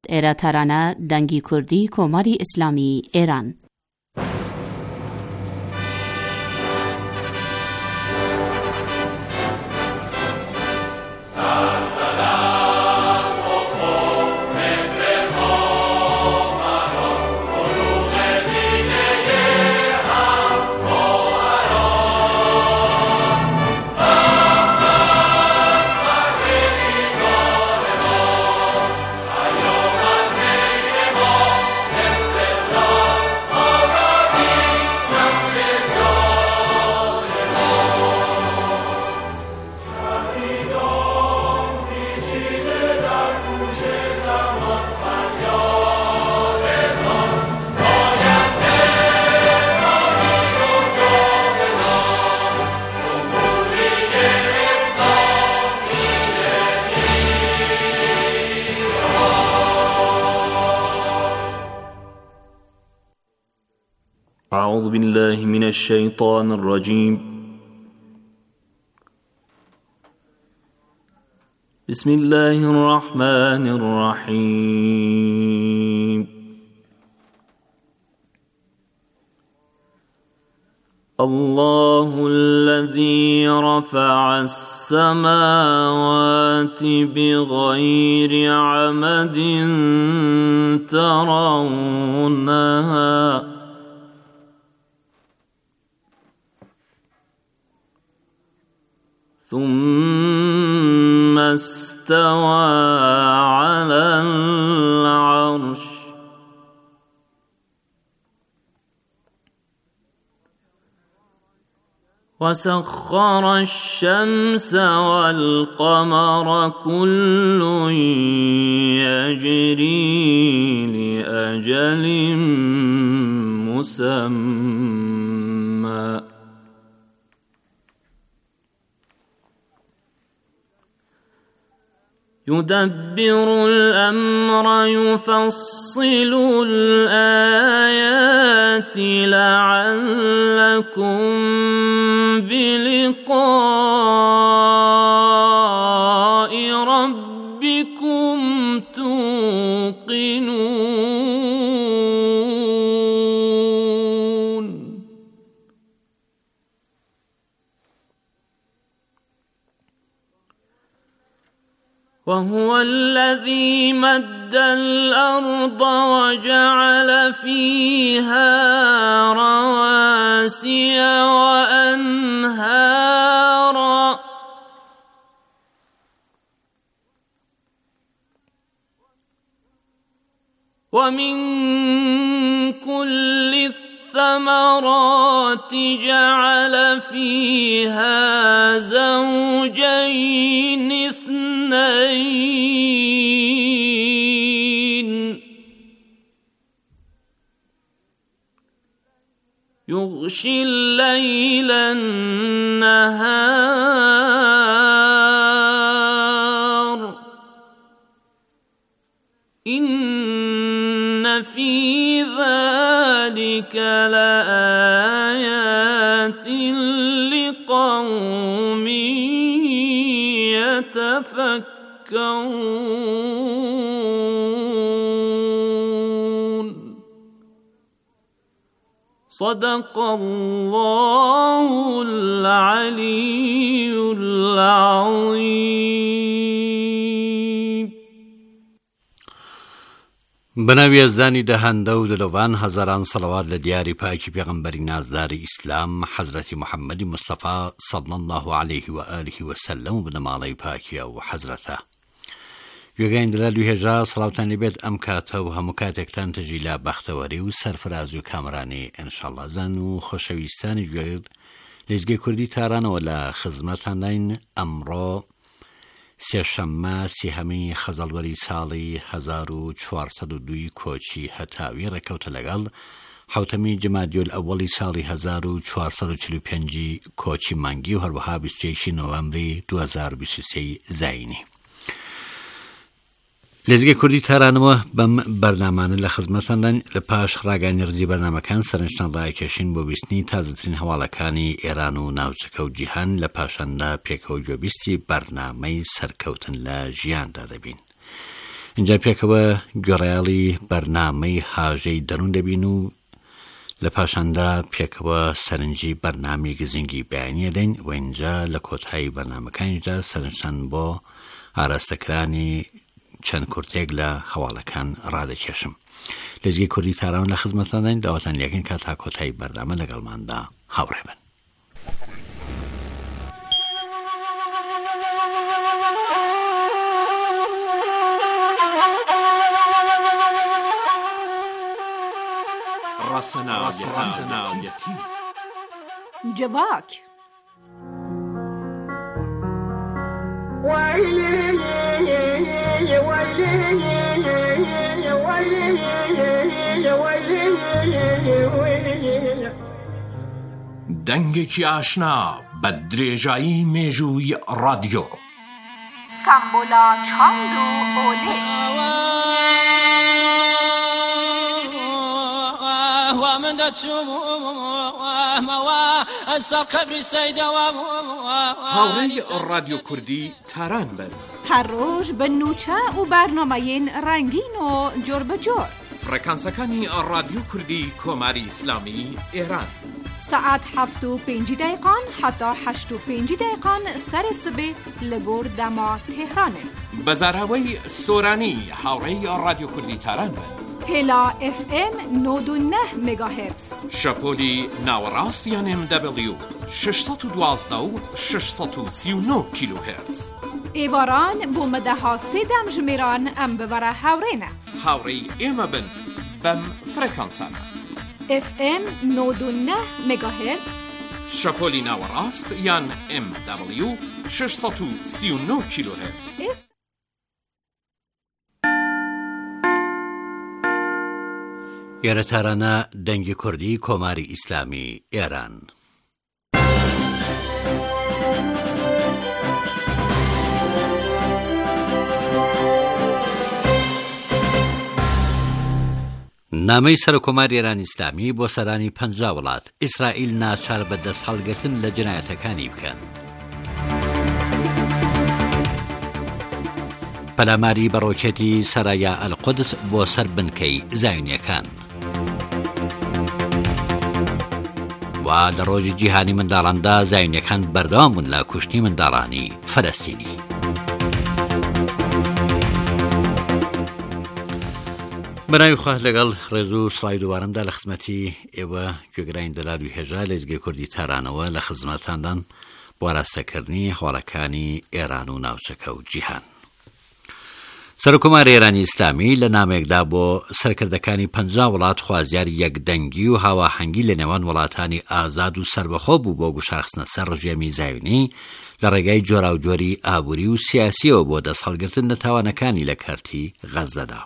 ایراترانه دنگی کردی کماری اسلامی ایران. أعوذ بالله من الشيطان الرجيم. بسم الله الرحمن الرحيم. الله الذي رفع السماوات بغير عمد ترونها ثم استوى على العرش وسخر الشمس والقمر كل يجري لأجل مسمى يدبر الأمر يفصل الآيات لعلكم بلقاء ربكم توقنون. وهو الذي مد الأرض وجعل فيها رواسي وأنهارا ومن كل الثمرات جعل فيها زوجين اثنين يغشي الليل النهار إن في ذلك لآيات لقوم يتفكرون. صدق الله العلي العظيم. بناوی ازدانی دهنده و دلوان هزاران صلوات لدیاری پاکی پیغمبری نازدار اسلام حضرت محمد مصطفى صلی الله علیه و آله و سلم و بنمالی پاکی و حضرته یوگین دلالوی هجا صلاوتان لبید امکاته و همکاتکتان تجیلا بختواری و سرفراز و کامرانی انشالله زن و خوشویستانی جوید لزگی کردی تاران ولا خزمتان دین امرو سێشەممە سێهەمەی خەزەڵوەری ساڵی 1402 کۆچی هەتاوی ڕێکەوتە لەگەڵ حوتەمی جەمادیۆل ئەوەڵی ساڵی 1445 کۆچی مانگی و هەروەها 21 نۆڤەمبری 2023 زاینی. لێزگەی کوردی تارانەوە بەم بەرنامانە لە خزمەتاندان لە پاش ڕاگەانی ڕزی بەرنامەکان سەرنجتان ڕایکێشین بۆ بیستنی تازەترین هەواڵەکانی ئێران و ناوچەکە و جیهان لە پاشاندا پێکەوە گوێبیستی بەرنامەی سەرکەوتن لە ژیاندا دەبین. اینجا پێکەوە گوێڕایاڵی بەرنامەی هاژەی دەروون دەبین و لە پاشاندا پێکەوە سەرنجی بەرنامەی گزینگی بەیانیە دەین و اینجا لە کۆتایی بەرنامەکانیشدا سەرنجتان بۆ ئاراستەکرانی چەند کورتێک لە هەواڵەکان ڕادەکێشم. لەجێی کوردی تاران لە خزمەتتان دەین، داواتان لێکەین کە تا کۆتایی بەرنامە لەگەڵماندا هاوڕێ بن. ڕەسەناویەتی جواک دەنگێکی ئاشنا بە درێژایی مێژووی ڕادیۆ سامبۆلا چاند و ئۆلێ من دەچوومەوە ئەستا قەبری سەیدەوە هاوڕێی ڕادیۆ کوردی تاران بن هەر ڕۆژ بە نوچە و بەرنامەیەن ڕەنگین و جۆر بەجۆر فڕێکانسەکانی ڕادیۆ کوردی کۆماری ئیسلامی ئێران سعات 7:05 حتا 8:05 سەر سبێ لە گۆر دەما تێهرانێ بەزاراوەی سۆرانی هاوڕێی ڕادیۆ کوردی تاران بن هێلا FM 99 مگاهرتز شەپۆلی ناوەڕاستیان MW 612 و 639 کیلوهرتز ئێواران بۆ مەدەها سێدەم ژمێران ئەم ببەرە هاوڕێنە هاوڕێی ئێمە بن بەم فڕێکانسانە FM 99 مگاهرتز شەپۆلی ناوەڕاست یان MW 639 کیلوهرتز ئێرەتارانە دەنگی کوردی کۆماری ئیسلامی ئێران. نامەی سەرۆکۆماری ئێرانی ئیسلامی بۆ سەرانی 50 وڵات ئیسرائیل ناچار بە دەست هەڵگرتن لە جنایەتەکانی بکەن. پەلاماری بە ڕۆکێتی سەرایە ئەلقودس بۆ سەر بنکەی زایونیەکان. و لە ڕۆژی جیهانی منداڵاندا زایونیەکان بەردەوام بوون لە کوشتنی منداڵانی فەلەستینی. بەناوی خوا لەگەڵ ڕێز و سڵای دووارمدا لە خزمەتی ئێوە گوێگرانی دەلاوی هێژا لە ئێزگەی کوردی تارانەوە لە خزمەتاندان بۆ ئاراستەکردنی هەواڵەکانی ئێران و ناوچەکە و جیهان. سەرۆکۆماری ئێرانی ئیسلامی لە نامەیەکدا بۆ سەرکردەکانی 50 وڵات خوازیاری یەکدەنگی و هاواهەنگی لە نێوان وڵاتانی ئازاد و سربەخۆ بوو بۆ گوشارخستنە سەر ڕژێمی زایونی لە ڕێگای جۆراوجۆری ئابووری و سیاسیەوە بۆ دەست هەڵگرتن لە تاوانەکانی لە کەرتی غەزەدا.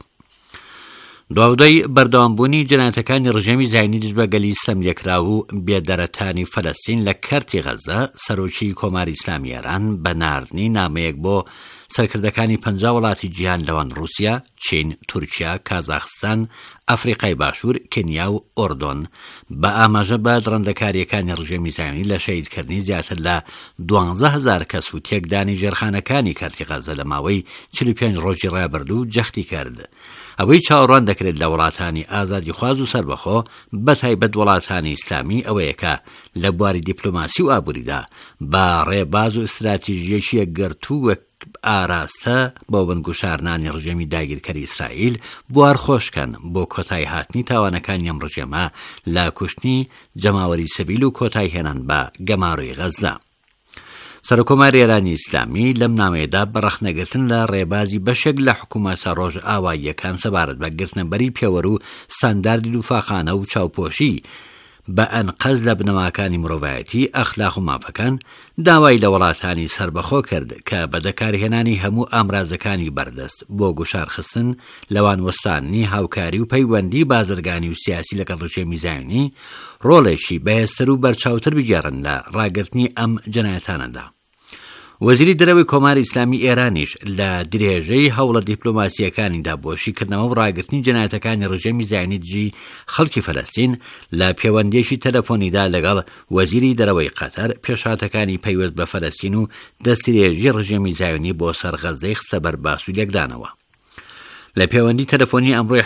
دواودەی بەردەوامبوونی جنایەتەکانی ڕژێمی زایونی دژ بە گەلی سەملێکرا و بێدەرەتانی فەلەستین لە کەرتی غەزە، سەرۆکی کۆماری ئیسلامی ئێران بە ناردنی نامەیەک بۆ سەرکردەکانی 50 وڵاتی جیهان لەوان رووسیا، چین، تورکیا، کازاخستان، ئەفریقای باشوور، کێنیا و ئۆردۆن بە ئاماژە بە درەندەکاریەکانی ڕژێمی زایونی لە شەیدکردنی زیاتر لە 12,000 کەس و تێکدانی ژێرخانەکانی کەرتی غەزە لە ماوەی 45 ڕۆژی ڕابردوو جەختی کرد. ئەوەی چاوەڕوان دەکرێت لە وڵاتانی ئازادی خواز و سربەخۆ بەتایبەت وڵاتانی ئیسلامی ئەوەیەکە لە بواری دیپلۆماسی و ئابووریدا بە ڕێباز و استراتیژیەکی یەکگرتووە ئاراستە بۆ بنگوشارنانی ڕژێمی داگیرکەری ئیسرائیل بوار خۆشکەن بۆ کۆتای هاتنی تاوانەکانی ئەم ڕژێمە لە کوشتنی جەماوەری سڤیل و کۆتای هێنان بە گەماڕۆی غەزە. سەرۆکۆماری ئێرانی ئیسلامی لەم نامەیەدا بەڕەخنەگرتن لە ڕێبازی بەشێک لە حکوومەتە ڕۆژ ئاواییەکان سەبارەت بە گرتنەبەری پێوەر و ستانداردی دووفاخانە و چاوپۆشی بە ئەنقەز لە بنەماکانی مرۆڤایەتی ئەخلاق و مافەکان داوای لە وڵاتانی سربەخۆ کرد کە بەدەکارهێنانی هەموو ئامرازەکانی بەردەست بۆ گوشارخستن لەوان وەستانی هاوکاری و پەیوەندی بازرگانی و سیاسی لەگەڵ ڕژێمی زایونی ڕۆڵێکی بەهێزتر و بەرچاوتر بگێڕن لە ڕاگررتنی ئەم جنایەتانەدا. وەزیری دەرەوەی کۆماری ئیسلامی ئێرانیش لە درێژەی هەوڵە دیپلۆماسیەکانیدا بۆشیکردنەوە و ڕاگررتنی جنایەتەکانی ڕژێمی زایونی دژی خەڵکی فەلەستین لە پەیوەندیەکی تەلەفۆنیدا لەگەڵ وەزیری دەرەوەی قەتەر پێشاتەکانی پەیوەست بە فەلەستین و دەستدرێژی ڕژێمی زایونی بۆ سەر غەزەی خستە بەرباس و لێکدانەوە. لە پەیوەندی تەلەفۆنی ئەمڕۆی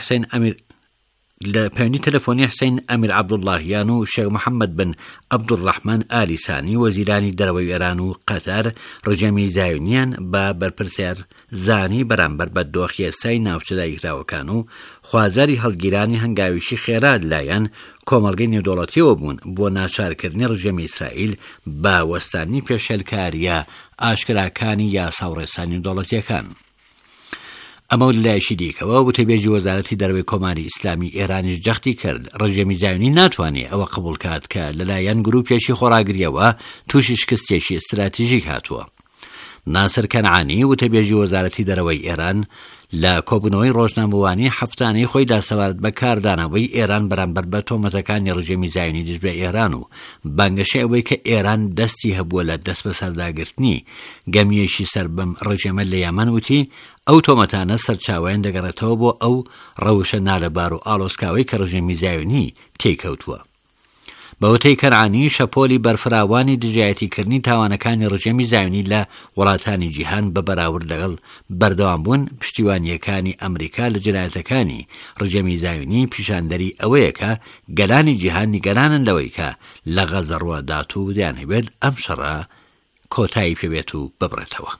حسین ئەمیر عەبدوڵڵاهیان و شێخ محەممەد بن عەبدوڕەحمان ئالی سانی وەزیرانی دەرەوەی ئێران و قەتار ڕژێمی زایونیان بە بەرپرسیار زانی بەرامبەر بە دۆخیێسای ناوچە داگیرراوەکان و خوازاری هەڵگیرانی هەنگاویشی خێرا لایەن کۆمەڵگەی نێودەوڵەتیەوە بوون بۆ ناچارکردنی ڕژێمی ئیسرائیل بە وەستانی پێشێلکاریە ئاشکراکانی یاسا و ڕێسانی نێودەوڵەتیەکان. ئەمە لایەشی دیکەوە وتەبێژی وەزارەتی دەرەوەی کۆماری ئیسلامی ئێرانیش جەختی کرد ڕژێمی زایونی ناتوانێت ئەوە قبول کات کە لەلایەن گروپێکی خۆراگریەوە تووشی شکستێکی استراتیژیک هاتووە. ناسر کەنعانی وتەبێژی وەزارەتی دەرەوەی ئێران لە کۆبوونەوەی ڕۆژنامەوانی هەفتانەی خۆی داسەوارد بە کاردانەوەی ئێران بەرامبەر بە تۆمەتەکانی ڕژێمی زایونی دژ بە ئێران و بانگەشەی ئەوەی کە ئێران دەستی هەبووە لە دەست بە سەرداگرتنی گەمیەشی سەر بەم ڕژێمە لە یەمەن وتی ئەو تۆمەتانە سەرچاویان دەگەڕێتەوە بۆ ئەو ڕەوشە نالەبار و ئاڵۆسکاوی کە ڕژێمی زایونی تێکەوتووە. بەوتەی کەنعانی شەپۆلی بەرفراوانی دژایەتیکردنی تاوانەکانی ڕژێمی زایونی لە وڵاتانی جیهان بە بەراورد لەگەڵ بەردەوامبوون پشتیوانیەکانی ئەمریکا لە جنایەتەکانی ڕژێمی زایونی پیشاندەری ئەوەیە کە گەلانی جیهان نیگەرانن لەوەی کە لە غەزە ڕوادات و دەیانەوێت ئەم شەڕە کۆتایی پێبێت و ببڕێتەوە.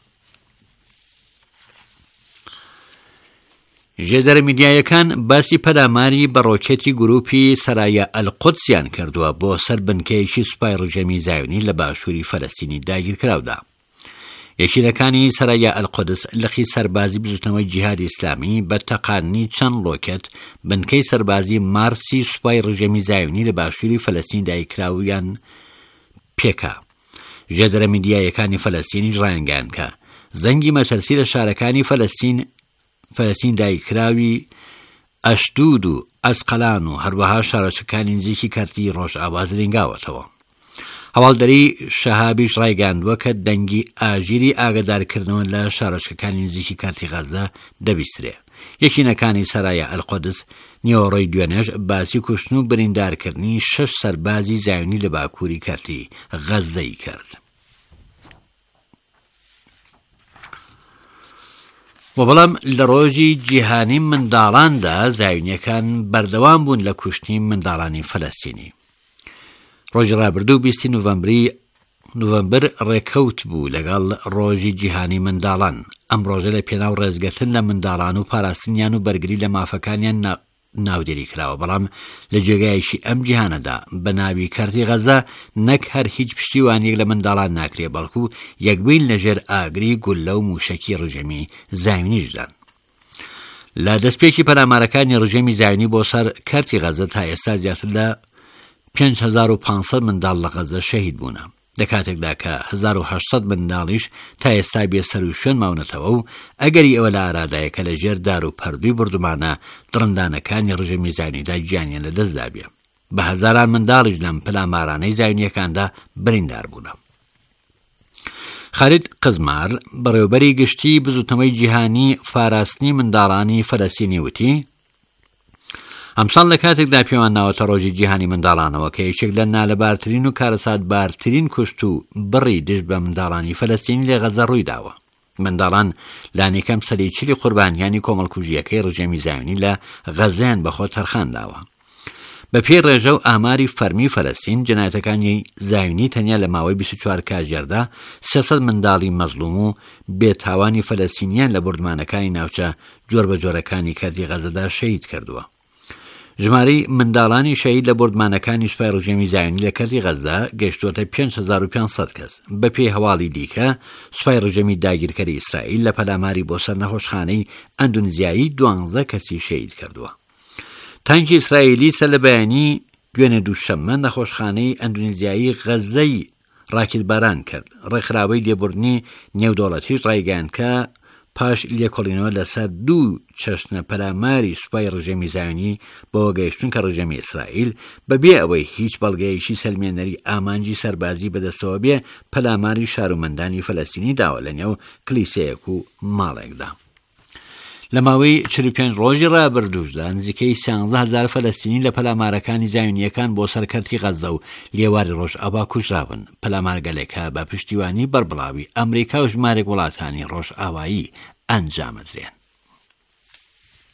ژێدەرە میدیایەکان باسی پەلاماری بە ڕۆکێتی گروپی سەرایە ئەلقودسیان کردووە بۆ سەر بنکەیەکی سوپای ڕژێمی زایونی لە باشووری فەلەستینی داگیرکراودا. یەکینەکانی سەرایە ئەلقودس لەخی سەربازی بزوتنەوەی جیهادی ئیسلامی بە تەقاندنی چەند ڕۆکێت بنکەی سەربازی مارسی سوپای ڕژێمی زایونی لە باشووری فەلەستین داگیرکراویان پێکا. ژێدەرە میدیایەکانی فەلەستینیش ڕایانگەیاند کە زەنگی مەترسی لە شارەکانی فەلەستین دایکراوی ئەشدود و ئەسقەلان و هەروەها شارەچەکانی نزیکی کارتی ڕۆژئاوا زرینگاوەتەوە. هەواڵدەری شەهابیش ڕایگەاندووە کە دەنگی ئاژیری ئاگادارکردنەوە لە شارەچەکانی نزیکی کارتی غەزە دەبیسترێ. یەکینەکانی سەرایە ئەلقودس نیوەڕۆی دوێنێش باسی کوشتن و بریندارکردنی 6 سەربازی زایونی لە باکووری کارتی غەزەی کرد. وەبەڵام لە ڕۆژی جیهانی منداڵاندا زایونیەکان بەردەوام بوون لە کوشتنی منداڵانی فەلەستینی. ڕۆژی ڕابردوو 20 نوڤەمبەر ڕێکەوت بوو لەگەڵ ڕۆژی جیهانی منداڵان. ئەم ڕۆژە لە پێناو ڕێزگرتن لە منداڵان و پاراستنیان و بەرگری لە مافەکانیان ناودێری کراوە، بەڵام لە جێگایشی ئەم جیهانەدا بە ناوی کارتی غەزە نەک هەر هیچ پشتیوانیەک لە منداڵان ناکرێ، بەڵکو یەکبین لەژێر ئاگری گولە و موشەکی ڕژێمی زایونیشدان. لە دەستپێکی پەلامارەکانی ڕژێمی زایونی بۆ سەر کارتی غەزە تا ئێستا زیاتر لە 5500 منداڵ لە غەزە شەهید بوونە، لە کاتێکدا کە 1800 منداڵیش تا ئێستا بێسەر و شوێن ماونەتەوە و ئەگەری ئەوە لە ئارادایە کە لە ژێر دار و پەردووی بردومانە درندانەکانی ڕژێمی زایونیدا گیانیان لەدەستدا بێ. بە هەزاران منداڵیش لەم پەلامارانەی زایونیەکاندا بریندار بوونە. خالید قزمار بەڕێوەبەری گشتی بزوتنەوەی جیهانی فاراستنی منداڵانی فەلەستینی وتی ئەمساڵ لە کاتێکدا پێوان ناوەتە ڕۆژی جیهانی منداڵانەوە کە یەکێک لە نالەبارترین و کارەساتبارترین کوشت و بڕی دژ بە منداڵانی فەلەستینی لە غەزە ڕووی داوە. منداڵان لانێکەم سەریچلی قوربانیانی کۆمەڵکوژیەکەی ڕژێمی زایونی لە غەزەیان بەخۆ تەرخانداوە. بە پێی ڕێژە و ئاماری فەرمی فەلەستین جنایەتەکانی زایونی تەنیا لە ماوەی 24 کاتژێردا 300 منداڵی مەزلوم و بێتاوانی فەلەستینیان لە بردمانەکانی ناوچە جۆر بە جۆرەکانی کاتی غەزەدا شەهید کردووە. ژمارەی منداڵانی شەهید لە بردمانەکانی سوپای ڕژێمی زایونی لە کاتی غەزە گەیشتووەتە 5500 کەس. بە پێی هەواڵی دیکە سوپای ڕژێمی داگیرکەری ئیسرائیل لە پەلاماری بۆ سەر نەخۆشخانەی ئەندونزیایی 12 کەسی شەهید کردووە. تانکی ئیسرائیلی سەر لە بەیانی دوێنێ دووشەممە نەخۆشخانەی ئەندونیزیایی غەزەی ڕاکیلباران کرد. ڕێکخراوەی لێبوردنی نێودەوڵەتیش ڕایگەیاند کە پاش لێکۆڵینەوە لەسەر 2 چەشنە پەلاماری سوپای ڕژێمی زایونی بەوە گەیشتون کە ڕژێمی ئیسرائیل بەبێ ئەوەی هیچ بەڵگەیەکی سەلمێنەری ئامانجی سەربازی بەدەستەوە بێ پەلاماری شارومەندانی فەلەستینی داوە لە نێو کلیسەیەک و ماڵێکدا. لە ماوەی 45 ڕۆژی ڕابردووشدا نزیکەی 16000 فەلەستینی لە پەلامارەکانی زایونیەکان بۆ سەرکەرتی غەزە و لێواری ڕۆژئاوا کوژراون. پەلامارگەلێکە بە پشتیوانی بەربڵاوی ئەمریکا و ژمارێک وڵاتانی ڕۆژئاوایی ئەنجامەدرێن.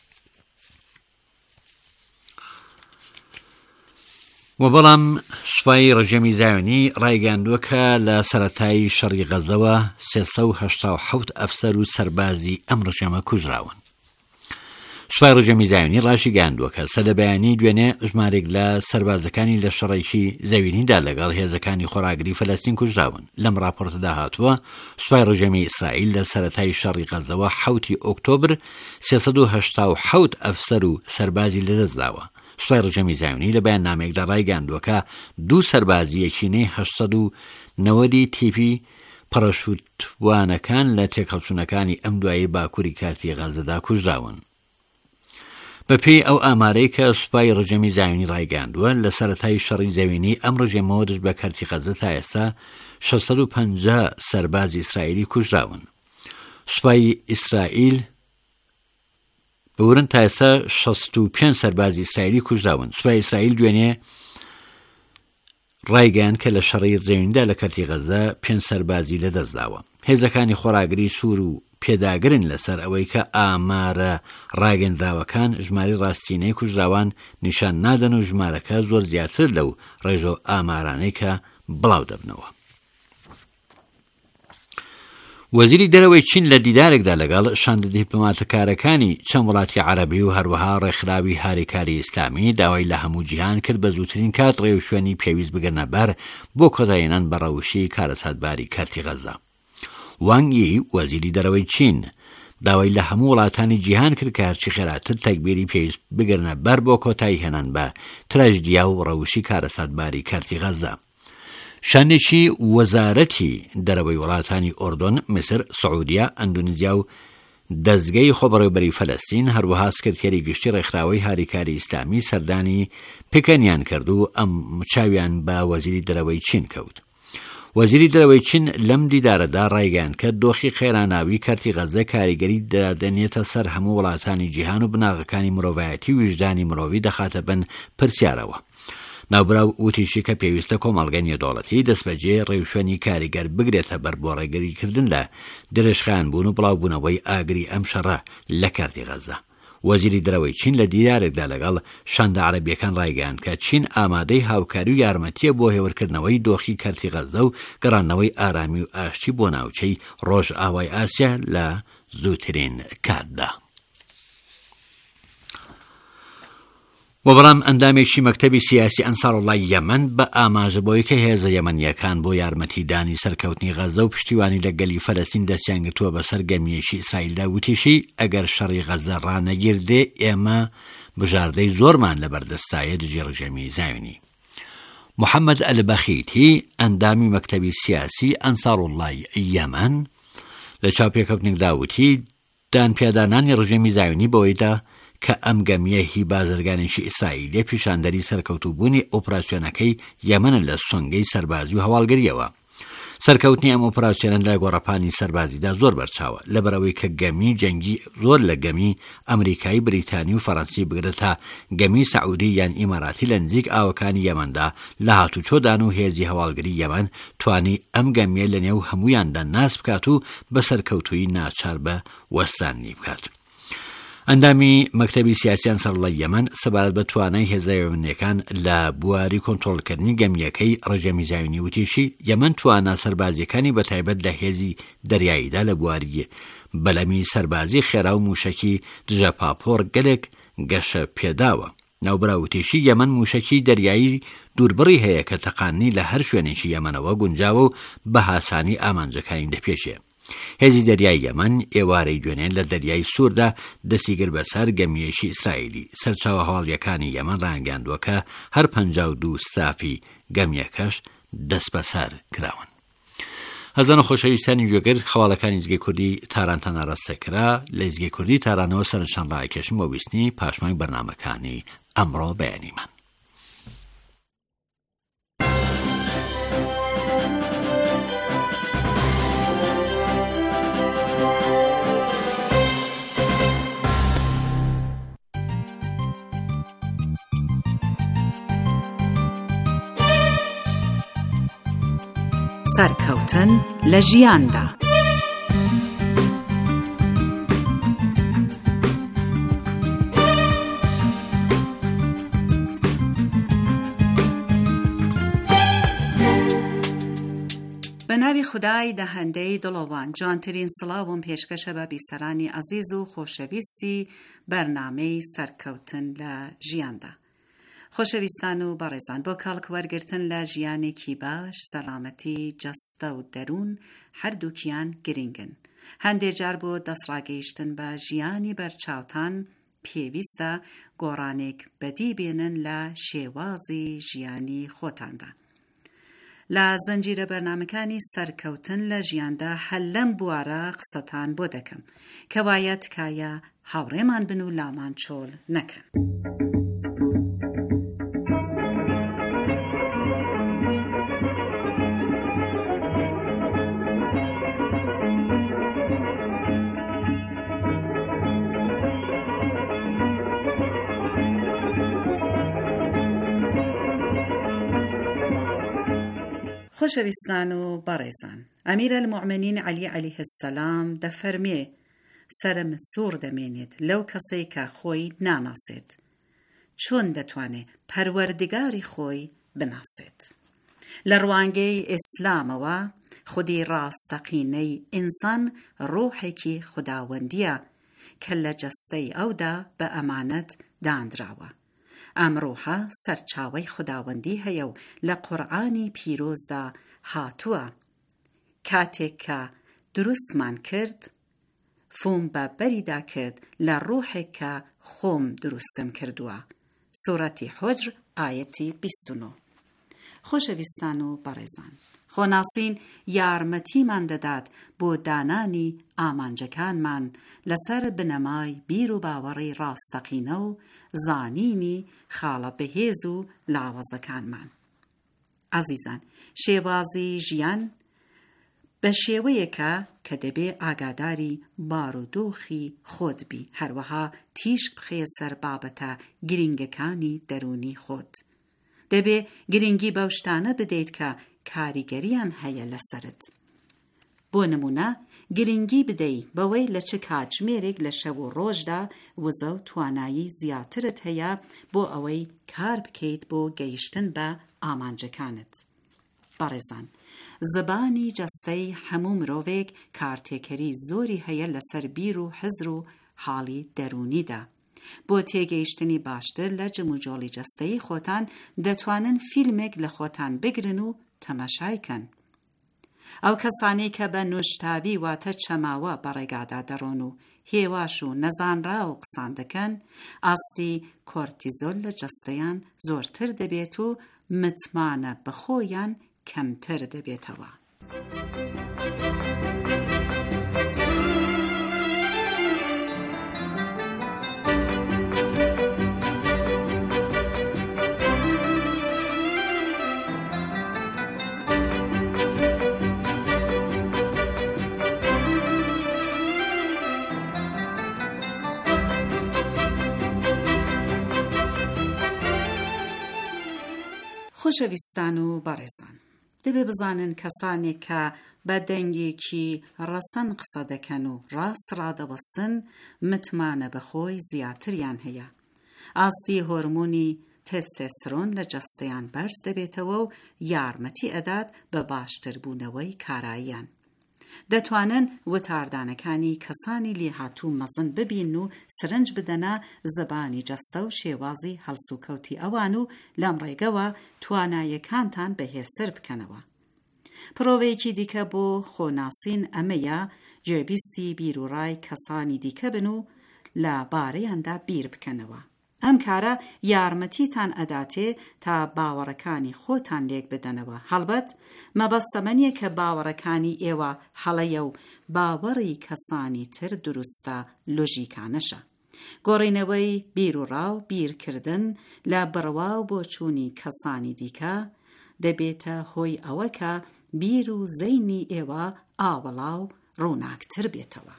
و بەڵام سوپای ڕژێمی زایۆنی ڕایگەاندووە کە لە سەرەتای شەڕی غەزەوە 387 ئەفسەر و سەربازی ئەم ڕژێمە کوژراون. سوپای ڕژێمی زایۆنی ڕاشی گەاندووە کە سەدەبەیانی دوێنێ ژمارێک لە سەربازەکانی لە شەڕێکی زەوینیدا لەگەڵ هێزەکانی خۆراگری فەلەستین کوژراون. لەم راپۆرتەدا هاتووە سوپای ڕژێمی ئیسرائیل لە سەرەتای شەڕی غەزەوە 7 ئۆکتۆبر 387 ئەفسەر و سەربازی لەدەستداوە. سوپای ڕژێمی زایۆنی لە بەیاننامەیەکدا ڕایگەاندووە کە 2 سەربازی یەکینەی 890 تیپی پەرەشوتوانەکان لە تێکەڵچوونەکانی ئەم دوایەی باکووری کارتی غەزەدا کوژراون. بەپێی ئەو ئامارەی کە سوپای ڕژێمی زایۆنی ڕایگەاندووە لە سەرەتای شەڕی زەوینی ئەم ڕژێمەوە دژ بە کارتی غەزە تا ئێستا 650 سەربازی ئیسرائیلی کوژراون. سوپای ئیسرائیل بەورن تا ئێستا 65 سەربازی ئیسرائیلی کوژراون. سوپای ئیسرائیل دوێنێ ڕایگەیاند کە لە شەڕی زەوینیدا لە کارتی غەزە 5 سەربازی لەدەستداوە. هێزەکانی خۆراگری سوور و پێداگرن لەسەر ئەوەی کە ئامارە ڕاگەندراوەکان ژماری ڕاستینەی کوژراوان نیشان نادەن و ژمارەکە زۆر زیاتر لەو ڕێژە ئامارانەی کە بڵاو دەبنەوە. وەزیری دەرەوەی چین لە دیدارێکدا لەگەڵ شاندە دیپلۆماتەکارەکانی چەند وڵاتی عەرەبی و هەروەها ڕێکخراوی هاریکاری ئیسلامی داوای لە هەموو جیهان کرد بە زووترین کات ڕێوشوێنی پێویست بگەنە بەر بۆ کۆتاییێنان بە ڕەوشی کارەساتباری کارتی غەزە. وانگ یی وەزیری دەرەوەی چین داوای لە هەموو وڵاتانی جیهان کرد کە هەرچی خێراتر تەکبیری پێویست بگرنە بەر بۆ کۆتایی هێنان بە تراژدیا و ڕەوشی کارەساتباری کارتی غەزە. شانێکی وەزارەتی دەرەوەی وڵاتانی ئۆردۆن، مسر، سعودیا، ئەندونیزیا و دەستگەی خۆبەڕێوەبەری فەلەستین هەروەها سکرتێری گشتی ڕێکخراوەی هاریکاری ئیسلامی سەردانی پێکەنیان کرد و ئەم چاویان بە وەزیری دەرەوەی چین کەوت. وەزیری دەرەوەی چین لەم دیدارەدا ڕایگەیاند کە دۆخی خێراناوی کارتی غەزە کاریگەری دادەنێتە سەر هەموو وڵاتانی جیهان و بناغەکانی مرۆڤایەتی و وجدانی مرۆڤی دەخاتە بن پرسیارەوە. ناوبراو وتیشی کە پێویستە کۆمەڵگەی نێودەوڵەتی دەستبەجێ ڕێوشوێنی کاریگەر بگرێتە بەر بۆ ڕێگەریکردن لە درێژخایان بوون و بڵاوبوونەوەی ئاگری ئەم شەڕە لە کارتی غەزە. وەزیری دەرەوەی چین لە دیدارێکدا لەگەڵ شاندە عەرەبیەکان ڕایگەیاند کە چین ئامادەی هاوکاری و یارمەتیە بۆ هێورکردنەوەی دۆخی کارتی غەزە و گەڕانەوەی ئارامی و ئاشتی بۆ ناوچەی ڕۆژ ئاوای ئاسیا لە زووترین کاتدا. و بەڵام ئەندامێکی مەکتەبی سیاسی ئەنساڕوڵای یەمەن بە ئاماژەبەوەی کە هێزە یەمەنیەکان بۆ یارمەتیدانی سەرکەوتنی غەزە و پشتیوانی لە گەلی فەلەستین دەستیان گرتووە بەسەر گەمیەشی ئیسرائیلدا وتیشی ئەگەر شەڕی غەزە ڕانەگیردێ ئێمە بژاردەی زۆرمان لەبەردەستایە دژی ڕژێمی زایۆنی. محەممەد ئەلبەخیتی ئەندامی مەکتەبی سیاسی ئەنساڕوڵای یەمەن لە چاوپێکەوتنێکدا وتی دانپێدانانی ڕژێمی زایۆنی بەوەیدا کە ئەم گەمیە هی بازرگانێکی ئیسرائیلێ پیشاندەری سەرکەوتوبوونی ئۆپراسیۆنەکەی یەمەنە لە سۆنگەی سەربازی و هەواڵگریەوە. سەرکەوتنی ئەم ئۆپراسیۆنە لە گۆڕەپانی سەربازیدا زۆر بەرچاوە لەبەرەوەی کە گەمی جەنگی زۆر لە گەمی ئەمریکایی، بریتانی و فەڕەنسی بگرێت تا گەمی سەعودی یان ئیماراتی لە نزیک ئاوەکانی یەمەندا لە هاتوچۆدان و هێزی هەواڵگری یەمەن توانی ئەم گەمیە لە نێو هەموویاندا ناس بکات و بە سەرکەوتووی ناچار بە وەستانی بکات. ئەندامی مەکتەبی سیاسیان سەرڵای یەمەن سەبارەت بە توانای هێزە یەمەنیەکان لە بواری کۆنتڕۆڵکردنی گەمیەکەی ڕژێمی زایۆنی وتیشی یەمەن توانە سەربازیەکانی بەتایبەت لە هێزی دەریاییدا لە بواری بەلەمی سەربازی خێرا و موشکی دژە پاپۆر گەلێک گەشە پێداوە. ناوبرا وتیشی یەمەن موشکی دەریایی دووربڕی هەیە کە تەقانی لە هەر شوێنێکی یەمەنەوە گونجاوە و بە هاسانی ئامانجەکانی دەپێشێ. هێزی دەریای یەمەن ئێوارەی دوێنێ لە دەریای سووردا دەستیگر بەسەر گەمیەشی ئیسرائیلی. سەرچاوە هەواڵیەکانی یەمەن ڕایگەاندووە کە هەر 52 ستافی گەمیەکەش دەست بەسەر کراون. هەزان و خۆشەویستانی گوێگر، هەواڵەکانی زگەی کوردی تارانتان ئاراستەکرا لە زگەی کوردی تارانەوە سەرنجشان ڕایکێشم بۆ بیستنی پاشمای بەرنامەکانی ئەمڕۆ بەیانیمان. سەرکەوتن لە ژیاندا. بە ناوی خودای دەهەندەی دڵەوان جوانترین سڵاوم پێشکەشە بە بیسەرانی عەزیز و خۆشەویستی بەرنامەی سەرکەوتن لە ژیاندا. خۆشەویستان و بەڕێزان، بۆ کاڵک وەرگرتن لە ژیانێکی باش، سەلامەتی جەستە و دەروون هەردووکیان گرنگن. هەندێک جار بۆ دەستڕاگەیشتن بە ژیانی بەرچاوتان پێویستە گۆڕانێک بەدی بێنن لە شێوازی ژیانی خۆتاندا. لە زەنجیرە بەرنامەکانی سەرکەوتن لە ژیاندا هەر لەم بوارە قسەتان بۆ دەکەم کە وایە تکایە هاوڕێمان بن و لامان چۆڵ نەکەن. خۆشەویستان و بەڕێزان، ئەمیر المؤمنین عەلی عەلەیه السەلام دەفەرمێ سرم سوور دەمێنێت لەو کەسەی کە خۆی ناناسێت، چۆن دەتوانێت پەروەردگاری خۆی بناسێت. لە ڕوانگەی ئیسلامەوە خودی ڕاستەقینەی ئینسان ڕۆحێکی خوداوەندیە کە لە جەستەی ئەودا بە ئەمانەت دانراوە. ئەم ڕۆحە سەرچاوەی خوداوەندی هەیە و لە قورئانی پیرۆزدا هاتووە. کاتێک کە دروستمان کرد، فۆم بە بەریدا کرد لە ڕۆحێک کە خۆم دروستم کردووە. سوورەتی حوجر ئایەتی 29. خۆشەویستان و بەڕێزان، خۆناسین یارمەتیمان دەدات بۆ دانانی ئامانجەکانمان لەسەر بنەمای بیر و باوەڕی ڕاستەقینە و زانینی خاڵە بەهێز و لاوەزەکانمان. عەزیزان، شێوازی ژیان بە شێوەیەکە کە دەبێ ئاگاداری بارودۆخی خۆت بی، هەروەها تیشک بخێ سەر بابەتە گرنگەکانی دەرونی خۆت. دەبێ گرنگی بەو شتانە بدەیت کە کاریگەریان هەیە لەسرت. بۆ نمونە گرنگی بدەی بەوەی لە چ کاتژمێرێک لە شەو و ڕۆژدا وزە و توانایی زیاترت هەیە بۆ ئەوەی کار بکەیت بۆ گەیشتن بە ئامانجەکانت. بەڕێزان، زبانی جەستەی هەموو مرۆڤێک کارتێکەری زۆری هەیە لەسەر بیر و حزر و حاڵی دەرونیدا. بۆ تێگەیشتنی باشتر لە جموجۆڵی جەستەی خۆتان دەتوانن فیلمێک لە خۆتان بگرن و تەماشایکەن. ئەو کەسانی کە بە نوشتاوی واتە چەماوە بەڕێگادا دەڕۆن و هێواش و نەزانرا و قسان دەکەن، ئاستی کۆرتیزۆل لە جەستەیان زۆرتر دەبێت و متمانە بەخۆیان کەمتر دەبێتەوە. خۆشەویستان و بەڕێزان، دەبێ بزانن کەسانێک کە بە دەنگێکی ڕەسەن قسە دەکەن و ڕاست ڕادەوەستن متمانە بەخۆی زیاتریان هەیە. ئاستی هۆرمۆنی تێستێسترۆن لە جەستەیان بەرز دەبێتەوە و یارمەتی ئەدات بە باشتربوونەوەی کاراییان. دەتوانن وتاردانەکانی کەسانی لێهاتوو مەزن ببین و سرنج بدەنە زبانی جەستە و شێوازی هەڵسوکەوتی ئەوان و لەم ڕێگەوە توانایەکانتان بەهێزتر بکەنەوە. پرۆڤەیەکی دیکە بۆ خۆناسین ئەمەیە گوێبیستی بیرروڕای کەسانی دیکە بن و لە بارەیاندا بیر بکەنەوە. ئەم کارە یارمەتیتان ئەداتێ تا باوەڕەکانی خۆتان لێک بدەنەوە. هەڵبەت مەبەستەمەنیە کە باوەڕەکانی ئێوە هەڵەیە و باوەڕی کەسانی تر دروستە لۆژیکانەشە. گۆڕینەوەی بیرروڕا و بیرکردن لە بڕوا و بۆچوونی کەسانی دیکە دەبێتە هۆی ئەوە کە بیر و زەینی ئێوە ئاوەڵا و ڕووناکتر بێتەوە.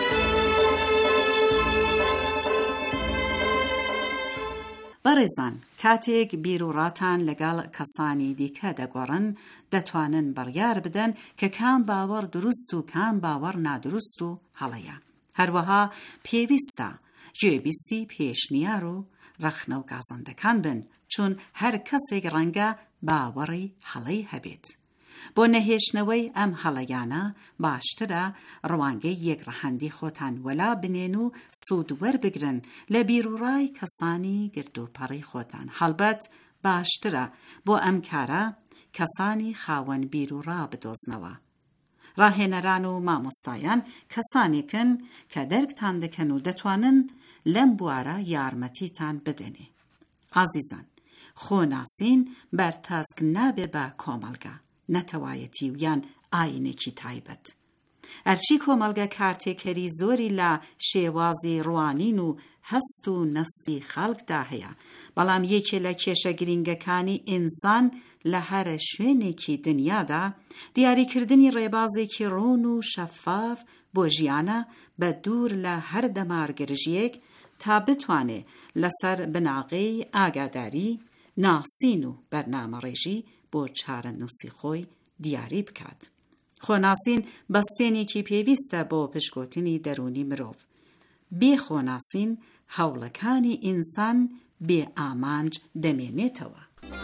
بەڕێزان، کاتێک بیرروڕاتان لەگەڵ کەسانی دیکە دەگۆڕن دەتوانن بڕیار بدەن کە کام باوەڕ دروست و کام باوەڕ نادروست و هەڵەیە. هەروەها پێویستە گوێبیستی پێشنیار و ڕەخنە و گازاندەکان بن، چون هەر کەسێک ڕەنگە باوەڕی هەڵەی هەبێت. بۆ نەهێشتنەوەی ئەم هەڵەیانە باشترە ڕەوانگەی یەکڕەهەندی خۆتان وەلا بنێن و سوود وەربگرن لە بیرروڕای کەسانی گردوپەڕی خۆتان. هەڵبەت باشترە بۆ ئەم کارە کەسانی خاوەن بیرروڕا بدۆزنەوە. ڕاهێنەران و مامۆستایان کەسانێکن کە دەرکتان دەکەن و دەتوانن لەم بوارە یارمەتیتان بدەنێ. ئازیزان، خۆناسین بەرتەسک نابێ بە کۆمەڵگە، نەتەوایەتی و یان ئاینێکی تایبەت. ئەرچی کۆمەڵگە کارتێکەری زۆری لە شێوازی ڕوانین و هەست و نەستی خەڵکدا هەیە، بەڵام یەکێ لە کێشە گرینگەکانی ئینسان لە هەرە شوێنێکی دنیادا دیاریکردنی ڕێبازێکی ڕوون و شەفاف بۆ ژیانە بە دوور لە هەر دەمارگرژیەک تا بتوانێ لەسەر بناغەی ئاگاداری، ناسین و بەرنامەڕێژی بۆ چارەنووسی خۆی دیاری بکات. خۆناسین بەستێنێکی پێویستە بۆ پشتگوتنی دەرونی مرۆڤ. بێ خۆناسین هەوڵەکانی ئینسان بێ ئامانج دەمێنێتەوە.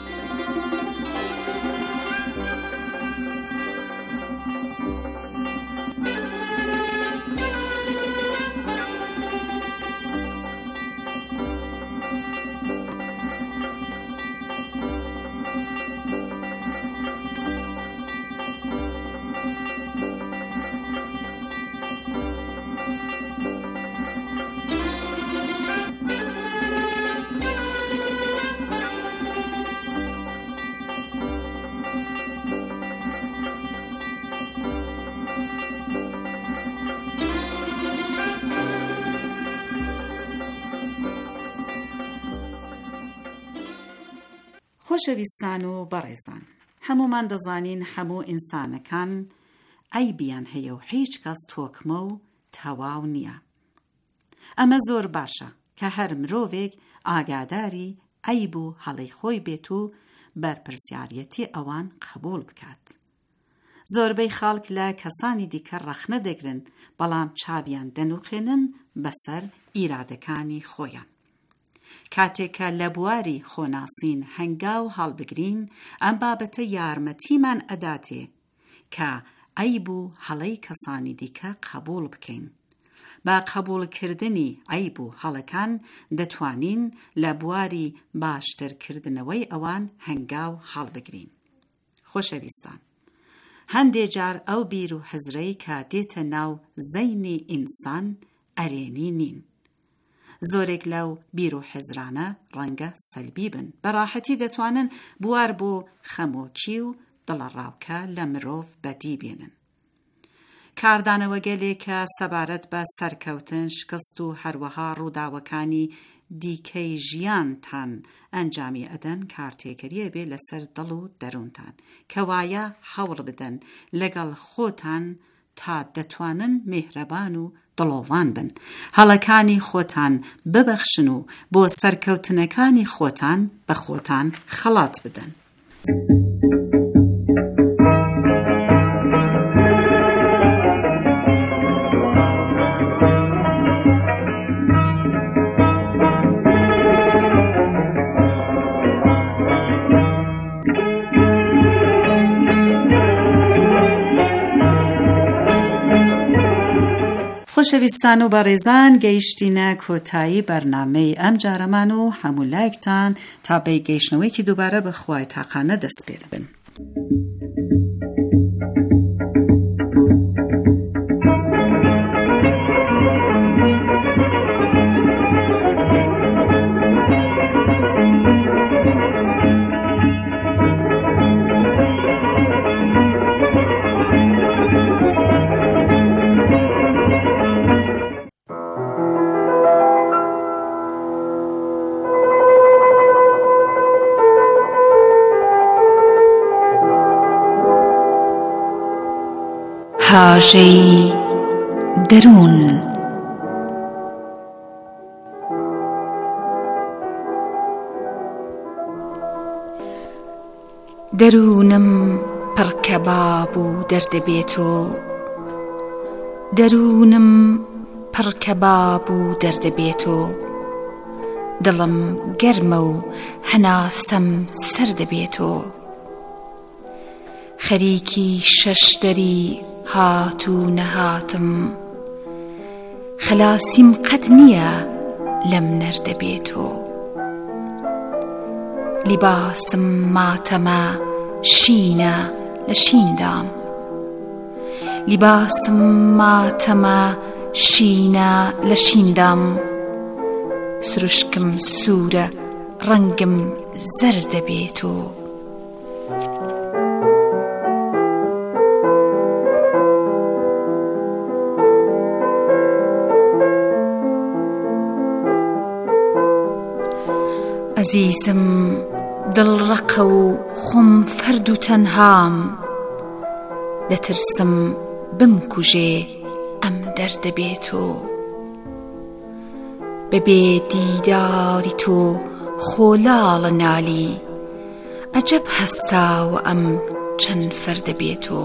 خۆشەویستان و بەڕێزان، هەمومان دەزانین هەموو ئینسانەکان ئەیبیان هەیە و هیچ کەس تۆکمە و تەواو نییە. ئەمە زۆر باشە کە هەر مرۆڤێک ئاگاداری ئەیب و هەڵەی خۆی بێت و بەرپرسیارەتی ئەوان قبول بکات. زۆربەی خەڵک لە کەسانی دیکە ڕەخنە دەگرن، بەڵام چاویان دەنووقێنن بەسەر ئیرادەکانی خۆیان. کاتێکە لە بواری خۆناسین هەنگاو هەڵبگرین، ئەم بابەتە یارمەتیمان ئەداتێ کە ئەیب و هەڵەی کەسانی دیکە قبول بکەین. با قبولکردنی ئەیب و هەڵەکان دەتوانین لە بواری باشترکردنەوەی ئەوان هەنگاو هەڵبگرین. خۆشەویستان، هەندێک جار ئەو بیر و حزرەی کە دێتە ناو زەینی ئینسان ئەرێنی نین. زۆرێک لەو بیر و حزرانە ڕەنگە سەلبی بن، بەڕاحەتی دەتوانن بوار بۆ خەمۆکی و دڵەڕاوکە لە مرۆڤ بەدی بێنن. کاردانەوە گەلێکە سەبارەت بە سەرکەوتن، شکست و هەروەها ڕووداوەکانی دیکەی ژیانتان ئەنجامی ئەدەن کارتێکەریە بێ لەسەر دڵ و دەروونتان، کە وایە هەوڵ بدەن لەگەڵ خۆتان تا دەتوانن میهرەبان و دڵۆڤان بن، هەڵەکانی خۆتان ببەخشن و بۆ سەرکەوتنەکانی خۆتان بە خۆتان خەڵات بدەن. خۆشەویستان و بەڕێزان، گەیشتینە کۆتایی بەرنامەی ئەم جارەمان و هەموو لایکتان تا بەی گەیشتنەوەیکی دووبارە بە خوای تاقانە دەست پێ بن. پاژەی دەروون. دەروونم پڕ کەباب و دەردەبێت و دەروونم پڕ کەباب و دەردەبێت و دڵم گەرمە و هەناسەم سەر دەبێت و خەریکی شەشدەری هات و نەهاتم خەلاسیم قەت نییە لەم نەردەبێت و لیباسم ماتەمە شینە لە شیندام لیباسم ماتەمە شینە لە شیندام سروشکم سوورە ڕەنگم زەرد دەبێت و عەزیزم دڵڕەقە و خۆم فەرد و تەنهام دەترسم بمکوژێ ئەم دەردەبێت و بەبێ دیداری تۆ خۆلاڵە نالی ئەجەب هەستاوە ئەم چەند فەردەبێت و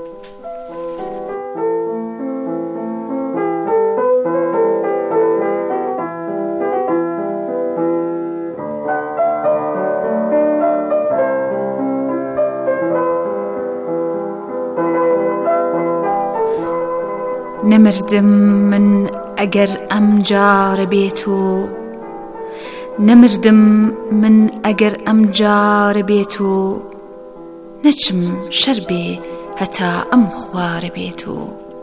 نەمردم من ئەگەر ئەم جارە بێت و نەمردم من ئەگەر ئەم جارە بێت و نەچم شەر بێ هەتا ئەم خوارە بێت و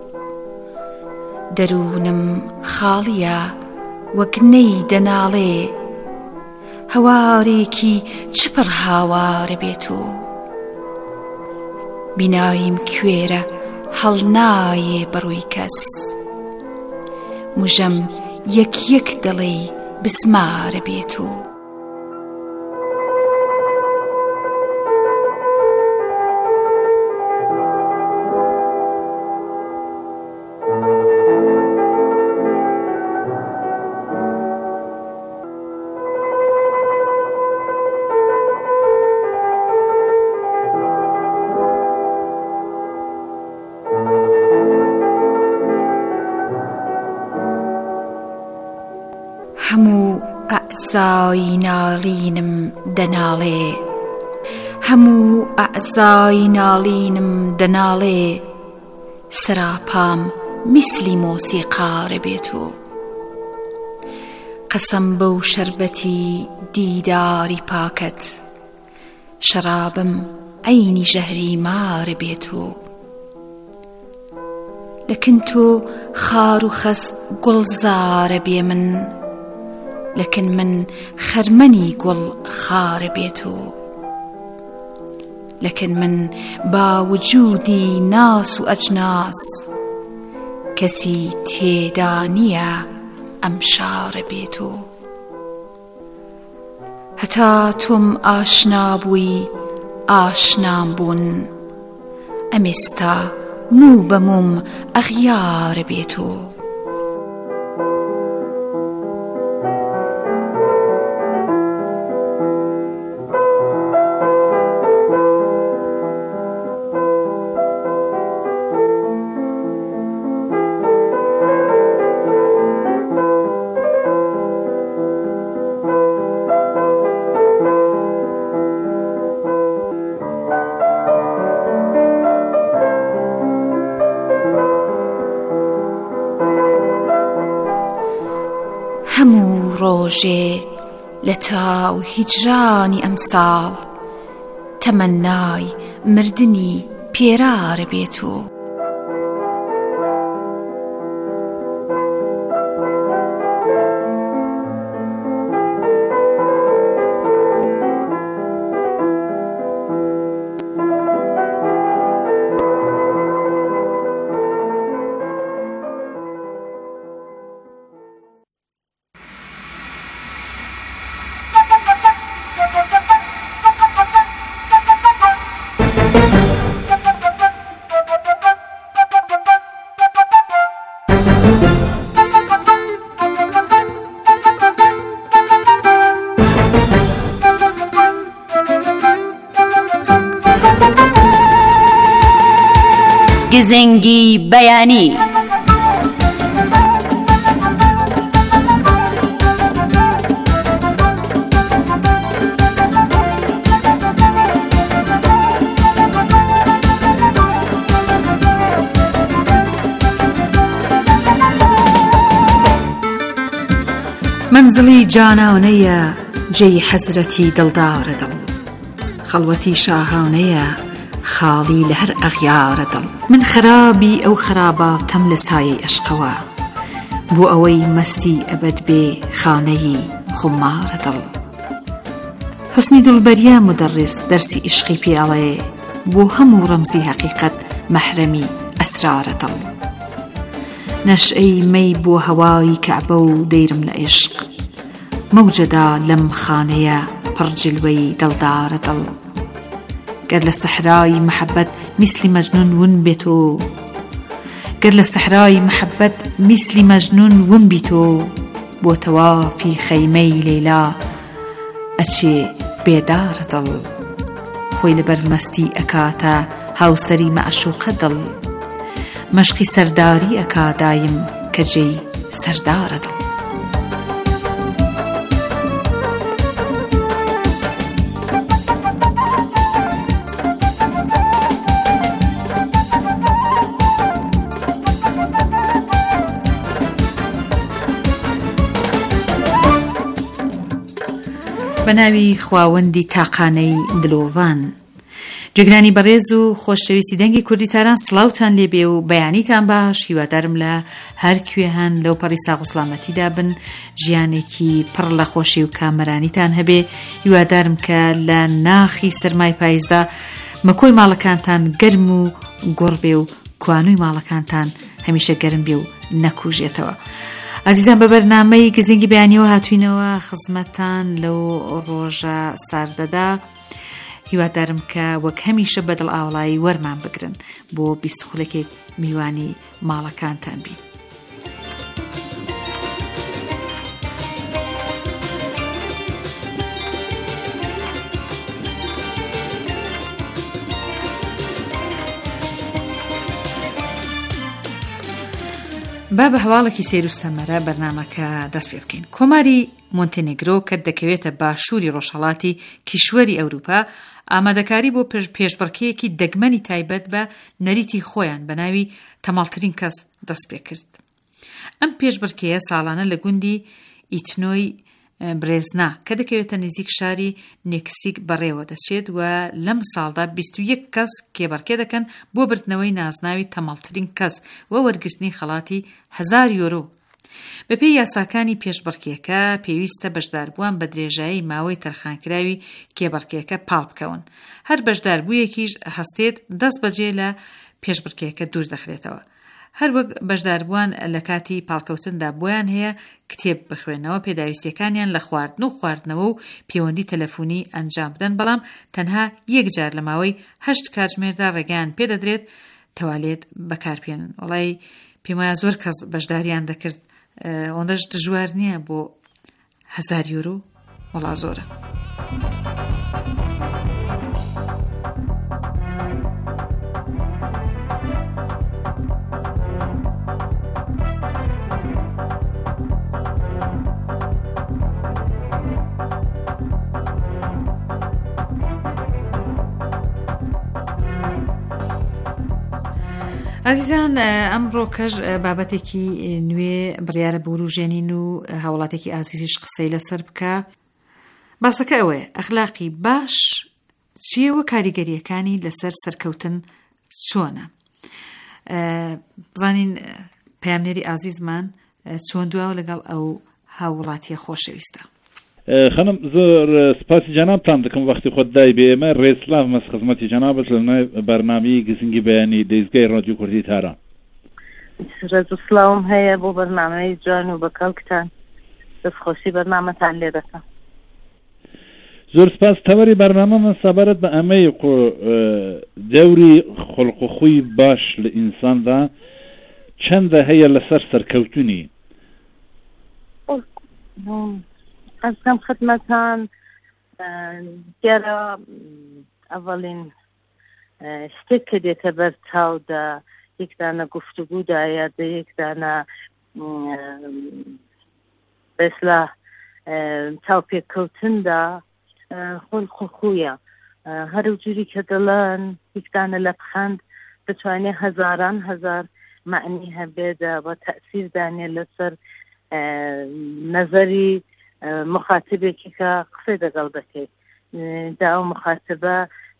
دەروونم خاڵیە وەک نەی دەناڵێ هەوارێکی چپڕ هاوارە بێت و بیناییم کوێرە هەڵ نایێ بەڕووی کەس موژەم یەک یەک دڵی بسمارە بێت و هەموو ئەعزای ناڵینم دەناڵێ هەموو ئەعزای ناڵینم دەناڵێ سەراپام میسلی مۆسیقارە بێت و قەسەم بەو شەربەتی دیداری پاکەت شەرابم عەینی ژەهری مارە بێت و لەکن تۆ خار و خەس گوڵزارە بێ من لەکن من خەرمەنی گوڵ خارە بێت و لەکن من با وجودی ناس و ئەجناس کەسی تێدا نییە ئەم شارە بێت و هەتا تۆم ئاشنا بووی ئاشنام بوون ئەمێستا موو بە موم ئەغیارە بێت و هەموو ڕۆژێ لە تاو هیجرانی ئەمساڵ تەمەنای مردنی پێرارە بێت و گزنگی بەیانی. منزڵی جانانەیە جێی حەزرەتی دڵدارە دڵ، خەڵوەتی شاهانەیە خاڵی لە هەر ئەغیارە دڵ. من خرابی ئەو خراباتەم لە سایەی عشقەوە، بۆ ئەوەی مەستی ئەبەد بێ خانەی خومارە دڵ. حوسنی دڵبەریە مدەڕس دەرسی عشقی پێڵێ، بۆ هەموو ڕەمزی حەقیقەت مەحرەمی ئەسرارە دڵ. نەشئەی مەی بۆ هەوای کەعبە و دەیرم لە عشق، مەوجەدا لەم خانەیە پڕجلوەی دڵدارە دڵ. گەر لە سەحرای مەحەبەت میسلی مەجنون ون بێتۆ، گەر لە سەحرای مەحەبەت میسلی مەجنون ون بیتۆ، بۆ تەوافی خەیمەی لەیلا ئەچێ بێدارە دڵ. خۆی لەبەر مەستی ئەکاتە هاوسەری مەعشوقە دڵ، مەشقی سەرداری ئەکا دایم کە جێی سەردارە دڵ. بەناوی خواوەندی تاقانەی دلۆڤان. جێگرانی بەڕێز و خۆشەویستی دەنگی کوردیتاران، سڵاوتان لێبێ و بەیانیتان باش. هیوادارم لە هەر کوێهان لەو پەڕی ساغ و سڵامەتیدا بن، ژیانێکی پڕ لە خۆشی و کامەرانیتان هەبێ. هیوادارم کە لە ناخی سەرمای پاییزدا مەکۆی ماڵەکانتان گەرم و گۆڕ بێ و کوانووی ماڵەکانتان هەمیشە گەرم بێ و نەکوژێتەوە. عزیزان، بە بەرنامەی گزنگی بەیانیەوە هاتوینەوە خزمەتان لەو ڕۆژە ساردەدا. هیوادارم کە وەک هەمیشە بەدڵ ئاوڵایی وەرمان بگرن بۆ بیستخولەکێک میوانی ماڵەکانتان بین. با بە هەواڵێکی سیر و سەمەرە بەرنامەکە دەست پێ بکەین. کۆماری مۆنتێنێگرۆ کە دەکەوێتە باشووری ڕۆژهەڵاتی کیشوەری ئەوروپا ئامادەکاری بۆ پێشبڕکێیەکی دەگمەنی تایبەت بە نەریتی خۆیان بە ناوی تەماڵترین کەس دەست پێ کرد. ئەم پێشبڕکێیە ساڵانە لە گوندی ئیتنۆی برێزنا کە دەکەوێتە نزیک شاری نێکسیک بەڕێوە دەچێت و لەم ساڵدا 21 کەس کێبەرکێ دەکەن بۆ بردنەوەی نازناوی تەماڵترین کەس و وەرگرتنی خەڵاتی 1000 یۆرۆ. بەپێی یاساکانی پێشبڕکێەکە پێویستە بەشداربووان بە درێژایی ماوەی تەرخانکراوی کێبەرکێەکە پاڵ بکەون. هەر بەشداربوویەکیش هەستێت دەست بەجێ لە پێشبڕکێەکە دوور دەخرێتەوە. هەر وەک بەشداربووان لە کاتی پاڵکەوتندا بۆیان هەیە کتێب بخوێنەوە، پێداویستیەکانیان لە خواردن و خواردنەوە و پەیوەندی تەلەفۆنی ئەنجام بدەن، بەڵام تەنها یەک جار لە ماوەی 8 کاتژمێردا ڕێگەیان پێدەدرێت تەوالێت بەکاربێنن. وەڵی پێم وایە زۆر کەس بەشداریان دەکرد، ئەوەندەش دژوار نییە بۆ 1000 یۆرۆ، وەڵا زۆرە. عزیزان، ئەمڕۆ کەش بابەتێکی نوێ بڕیارە بوروژێنین و هاوڵاتێکی ئازیزیش قسەی لەسەر بکە. باسەکە ئەوەیە ئەخلاقی باش چیەوە، کاریگەریەکانی لەسەر سەرکەوتن چۆنە. بزانین پەیامنێری ئازیزمان چۆن دواوە لەگەڵ ئەو هاوڵاتیە خۆشەویستە. خانم زۆر سپاسی جەنابتان دەکەم وەختی خۆت دای بێ. ئێمە ڕێسلاف مەس خزمەتی جەنابەت لە بەرنامەی گزنگی بەیانی دەیزگای ڕادیۆ کوردی تاران. ڕێز و سلاوم هەیە بۆ بەرنامەی جوان و بەکەڵکتان، دەستخۆشی بەرنامەتان لێ دەکەم. زۆر سپاس. تەوەری بەرنامەمان سەبارەت بە ئەمەی دەوری خۆڵق و خوی باش لە ئینساندا چەندە هەیە لەسەر سەرکەوتنی؟ ئەزکەم خدمەتان دیارە ئەڤەڵین شتێک کە دێتە بەر چاودا یک دانه گفتگو دایا ده یک دانه به اصلاح تاوپێک کەوتن دا خۆی خۆخویە هەرو جوری کە دەڵێن یەکدانە لە بخەند دەتوانێت هەزاران هەزار معنی هەبێدا بە تەئسیر دانێ لەسەر نەزەری مخاتبێکی کە قسەی دەگەڵ دەکەیت دا ئەو مخاتبە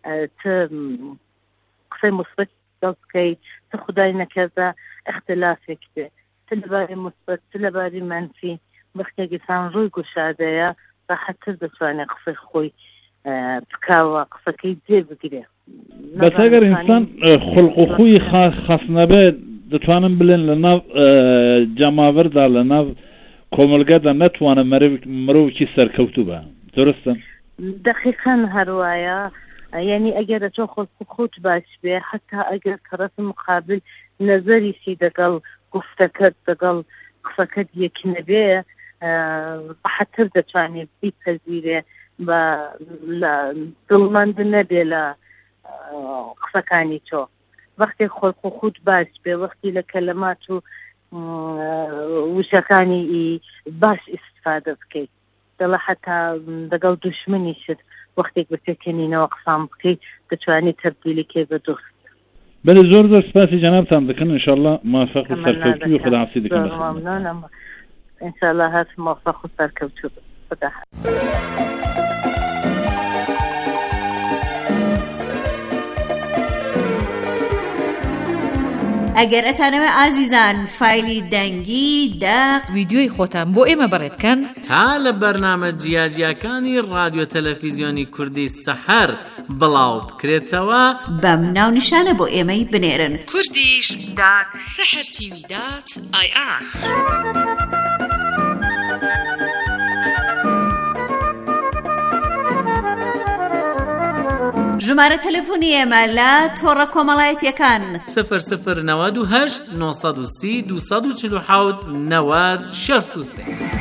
قسەی مثبت دەڵ بکەیت تە خودای نەکەردە اختلافێک بێ تە لەباری مثبت تە لەباری منفی وەختێکیسان ڕووی گوشادەیە ڕاحەتتر دەتوانێت قسەی خۆی بکاوە قسەکەی جێ بگرێ بەس ئەگەر ئینسان خولق و خوی خاص نەبێت دەتوانم بڵێن لە ناو جەماوەردا لە ناو کۆمەلگەدا نەتوانە مرۆڤێکی سەرکەوتوو بە درستە دقیقاً هەروایە یعنی ئەگەر تۆ خۆت باش بێ حتا ئەگەر کەڕەف مقابل نەزەریسی دەگەڵ گفتەکەت دەگەڵ قسەکەت یەک نەبێ ڕاحەتتر دەتوانێت بیپەذیرێ بە دڵمەند نەبێ لە قسەکانی تۆ وەختێک خۆڵق و خود باش بێ وەختی لە کەلەمات و وشەکانی باش ئیستفادە بکەیت دەڵە حتا دەگەڵ دوشمنیشت وەختێک بەپێکەنینەوە قسام بکەیت دەتوانێت تەبدیلکێ بە دۆست بله زۆر زۆر سپاسی جەنابتان دەکەن انشاءالله موفق و سەرکەوتوو و خوداحافظی دەکەن انشاءالله هات موفق و سەرکەوتوو خدا ئەگەر ئەتانەوە ئازیزان فایلی دەنگی داق ویدیۆی خۆتان بۆ ئێمە بەڕێ بکەن تا لە بەرنامە جیاجیەکانی رادیۆ تەلەڤیزیۆنی کوردی سەحەر بڵاو بکرێتەوە بەم ناونیشانە بۆ ئێمەی بنێرن kurdish.sahartv.ir ژمارە تەلەفۆنی ئێمە لە تۆڕە کۆمەڵایەتیەکان 0098 930 247 90 63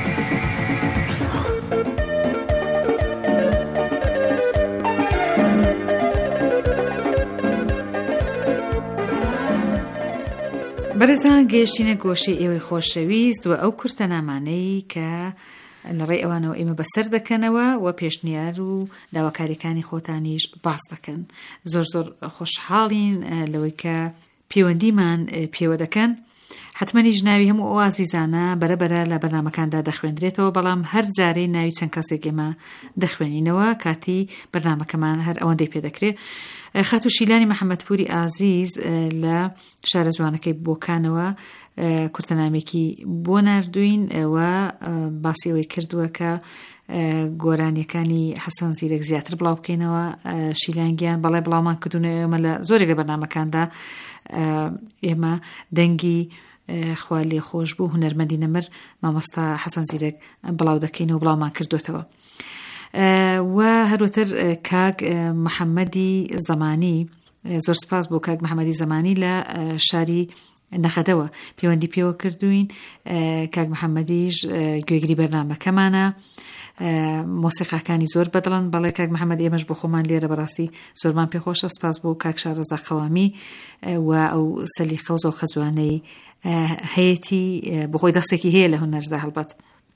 بەڕێزان گەیشتینە گۆشەی ئێوەی خۆشەویست و ئەو کورتەنامانەی کە لەڕێی ئەوانەوە ئێمە بەسەر دەکەنەوە و پێشنیار و داواکاریەکانی خۆتانیش باس دەکەن زۆر زۆر خۆشحاڵین لەوەی کە پەیوەندیمان پێوە دەکەن حتمەنیش ناوی هەموو ئەو ئازیزانە بەرەبەرە لە بەرنامەکاندا دەخوێندرێتەوە بەڵام هەر جارەی ناوی چەند کەسێک ئێمە دەخوێنینەوە کاتی بەرنامەکەمان هەر ئەوەندەی پێ دەکرێت خاتو شیلانی محەممەدپوری ئازیز لە شارە جوانەکەی بۆکانەوە کورتەنامێکی بۆ ناردوین و باسی ئەوەی کردووە کە گۆرانیەکانی حەسەن زیرەک زیاتر بڵاو بکەینەوە شیلانگیان بەڵێ بڵاومان کردوونە ئێمە لە زۆرێک لە بەرنامەکاندا ئێمە دەنگی خوا لێ خۆش بوو هونەرمەندی نەمر مامۆستا حەسەن زیرەک بڵاو دەکەین و بڵاومان کردوێتەوە و هەروەتر کاک محەممەدی زەمانی زۆر سپاس بۆ کاک محەممەدی زەمانی لە شاری نەخەدەوە پەیوەندی پێوە کردوین کاک محەممەدیش گوێگری بەرنامەکەمانە مۆسیقاکانی زۆر بەدڵن بەڵێ کاک محەممەد ئێمەش بۆ خۆمان لێرە بەڕاستی زۆرمان پێخۆشە سپاس بۆ کاک شارەزا خەوامی و ئەو سەلیقە و زەوقە جوانەی هەیەی بۆ خۆی دەستێکی هەیە لە هونەردا هەڵبەت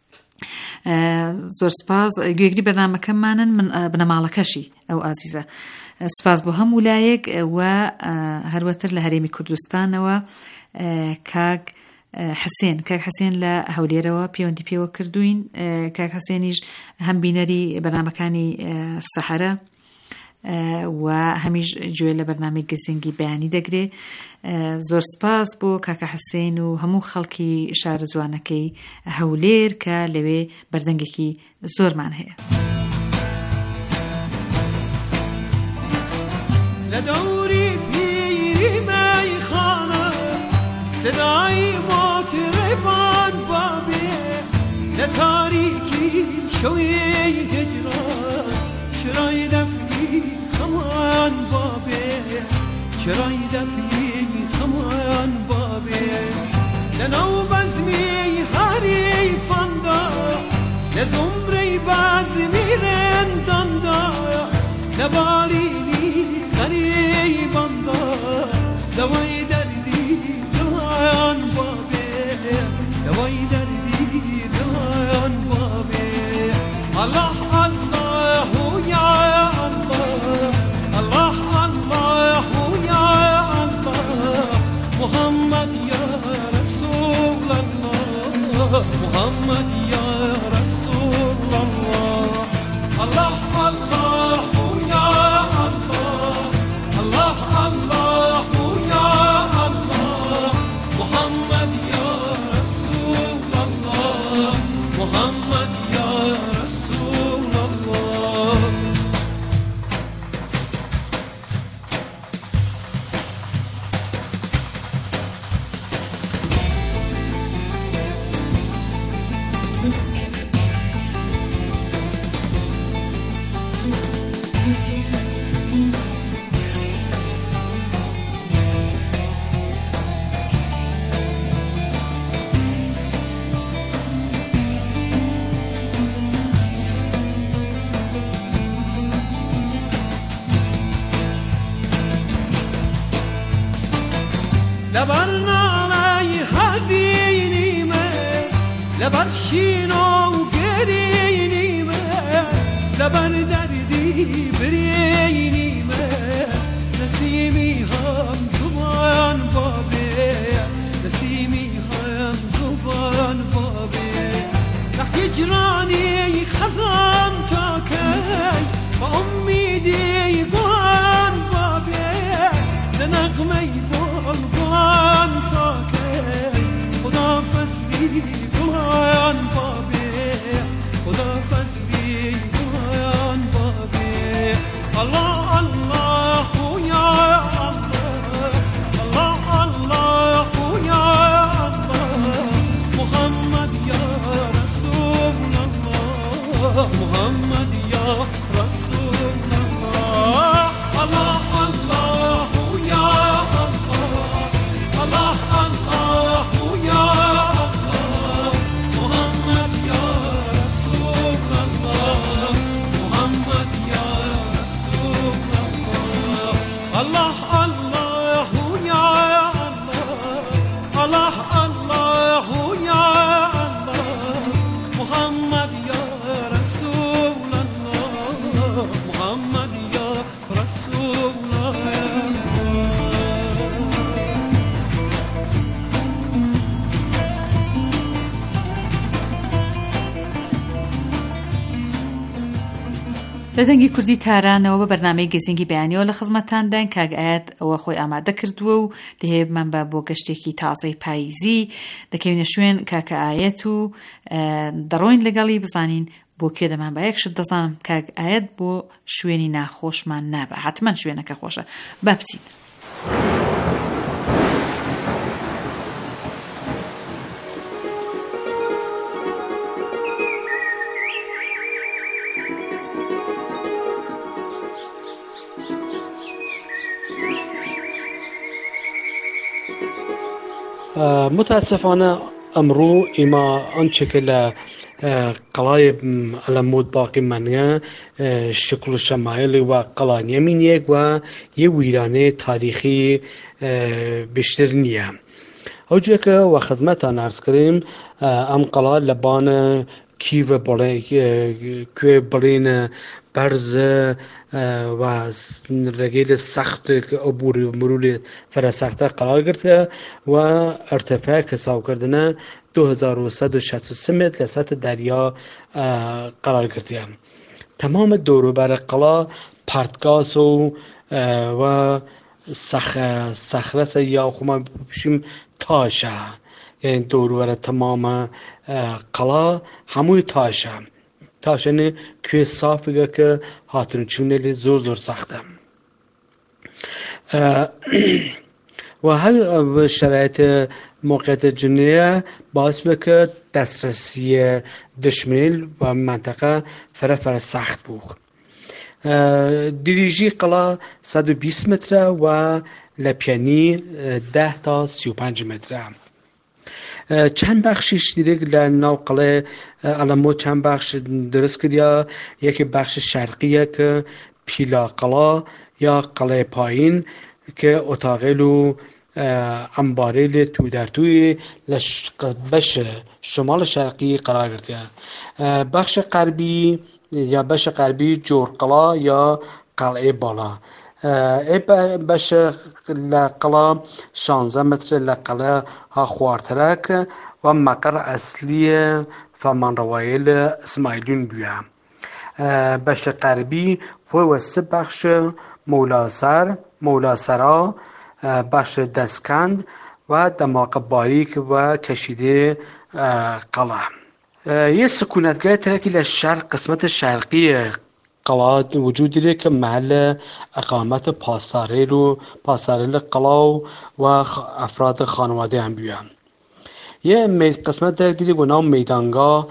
زۆر سپاس گوێگری بەرنامەکەمانن من بنەماڵەکەشی ئەو ئازیزە سپاس بۆ هەموو لایەک و هەروەتر لە هەرێمی کوردستانەوە کاک حسێن لە هەولێرەوە پەیوەندی پێوە کردوین کاک حسێنیش هەم بینەری بەرنامەکانی سەحەرە و هەمیش گوێ لە بەرنامەی گەزینگی بەیانی دەگرێ زۆر سپاس بۆ کاکە حسێن و هەموو خەڵکی شارە جوانەکەی هەولێر کە لەوێ بەردەنگێکی زۆرمان هەیە لە دەوری پیری مەیخانە سەدای مۆترێبان بابێ لە تاریکی شەوی هجران چرای دەفی خەمان بابێ چرای دەفی خەمان بابێ لە ناو بەزمی هەریفاندا لە زومرەی بەزمی رێنداندا لە بالینی غەریباندا دەوای دەردی لبر نالی حزینیمه لبر شینو گرینیمه لبر دردی برینیمه نسیمی هم زبان بابه نسیمی هم زبان بابه هجرانی خزان تا کی با امیدی بان بابه نغمه بان تا کی خدا فصلی بان بابه خدا فصلی بان بابه الله الله یا الله الله الله یا الله محمد یا رسول الله محمد یا رسول الله الله الله یا الله الله الله یا الله محمد یا رسول الله محمد یا رسول الله الله الله یا الله الله الله یا الله محمد یا رسول الله محمد یا رسول الله لە دەنگی کوردی تارانەوە بە بەرنامەی گەزینگی بەیانیەوە لە خزمەتتاندان کاگ ئاەت ئەوە خۆی ئامادە کردووە و دەهێبمان بۆ گەشتێکی تازەی پاییزی دەکەوینە شوێن کاکە ئاەت و دەڕۆین لەگەڵی بزانین بۆ کوێ دەمان بە یەکشت دەزانم کاگ ئاەت بۆ شوێنی ناخۆشمان نابە حتمما شوێنەکە خۆشە با بچین. متاسفانه امرو ایما آنچه که قلای علمود باقی منگه شکل و شمایل و قلانیه من یک و یه ویرانه تاریخی بیشتر نیه. اوجه که و خدمتان عرض کریم ام قلا لبان کیو برین برز و رگیل سخت عبور مرول فرسخته قرار گرفته و ارتفاع حساب کردن 2163 متر لسطح دریا قرار گرفته. تمام دوروبر قلا پرتگاس و صخره یا خما بشیم تاشه، یعنی دوروبر تمام قلا هموی تاشه نه کوی صافیه که هاتون چونلی زور سخته و هر شرایط موقعیت جنیه باعث بکه دسترسی دشمنی و منطقه فر سخت بود. دیریجی قلا 120 متر و لپیانی 10 تا 35 متر. چند بخشش دیگه لناو قلعه علمو چند بخش درست کردیا. یکی بخش شرقیه که پیلا قلا یا قلعه پایین که اتاقلو انباریل تو در توی بخش شمال شرقی قرار گرفته. بخش غربی یا بخش غربی جورقلا یا قلعه بالا. بخش لقلا 16 متر لقلا ها خوارترک و مقر اصلی فرمانروایی اسماعیلیون بیا. بخش غربی و 3 بخش مولاسرا، بخش دسکند و دماغ باریک و کشیده قلا. یه سکونتگاه ترکی لشرق قسمت شرقی قلا وجود داره که محل اقامت پاسداران قلا و افراد خانواده هم بیان. یه قسمت دیگه به نام میدانگاه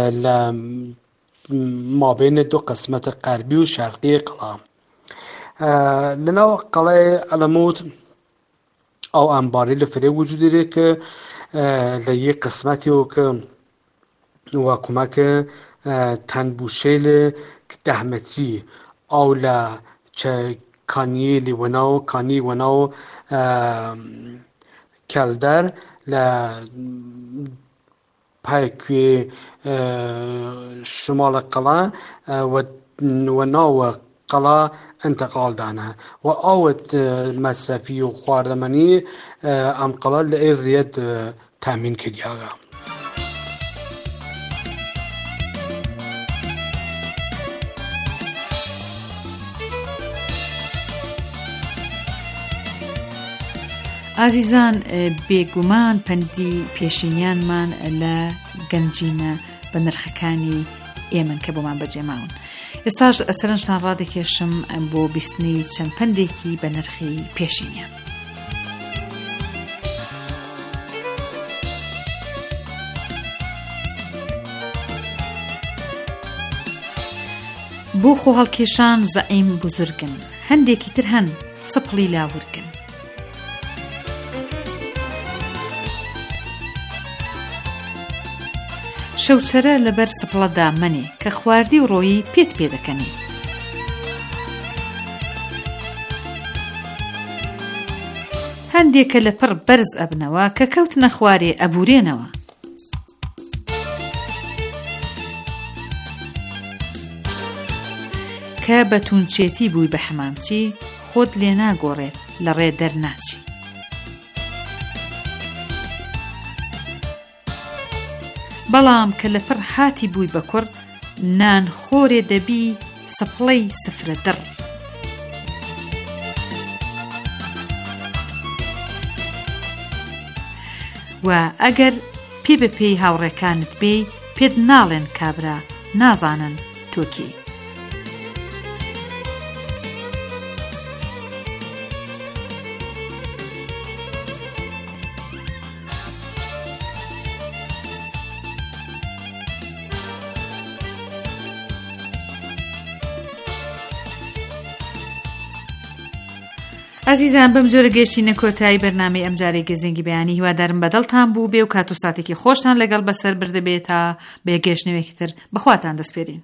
ما بین 2 قسمت غربی و شرقی قلا. لنا قلعه علمود او انباری فری وجود داره که لیه قسمتی و که و کمک تنبوشیل 10 متری او چه کانی وناو کەلدەر لە پایکوێ شمالە قەڵا و ناوە قەڵا انتقال دانە و ئاوت مەسرەفی و خواردەمەنی ئەم قەڵا لە ئێڕێت تامین کردیاگە. ئازیزان بێگومان پەندی پێشینیانمان لە گەنجینە بە نرخەکانی ئێمن کە بۆمان بەجێماون. ئێستاش سەرنجتان ڕادەکێشم بۆ بیستنی چەند پەندێکی بە نرخی پێشینیان. بۆ خۆ هەڵکێشان زەعیم بزرگن، هەندێکی تر هەن سپڵی لاورگن. شەوچەرە لەبەر سپڵەدا منێ کە خواردی و ڕۆیی پێت پێدەکەنی. هەندێکە لە پڕ بەرز ئەبنەوە کە کەوت نەخوارێ ئەبورێنەوە. کە بەتونچێتی بووی بە حەمامچی خۆت لێ ناگۆڕێ لە ڕێ دەرناچی. بەڵام کە لە پڕ هاتی بووی بە کوڕ نان خۆرێ دەبی سپڵەی سفرە دڕ. و ئەگەر پێ بە پێی هاوڕێکانت بێ پێت ناڵێن کابرا نازانن تۆکی. عزیزان بەم جۆرە گەشتینە کۆتایی بەرنامەی ئەمجارەی گەزێنگی بەیانی هیوادارم بەدڵتان بوو بێ و کات و ساتێکی خۆشتان لەگەڵ بەسەر بردەبێت تا بێ گەشتنەوەیەکی تر بەخواتان دەسپێرین.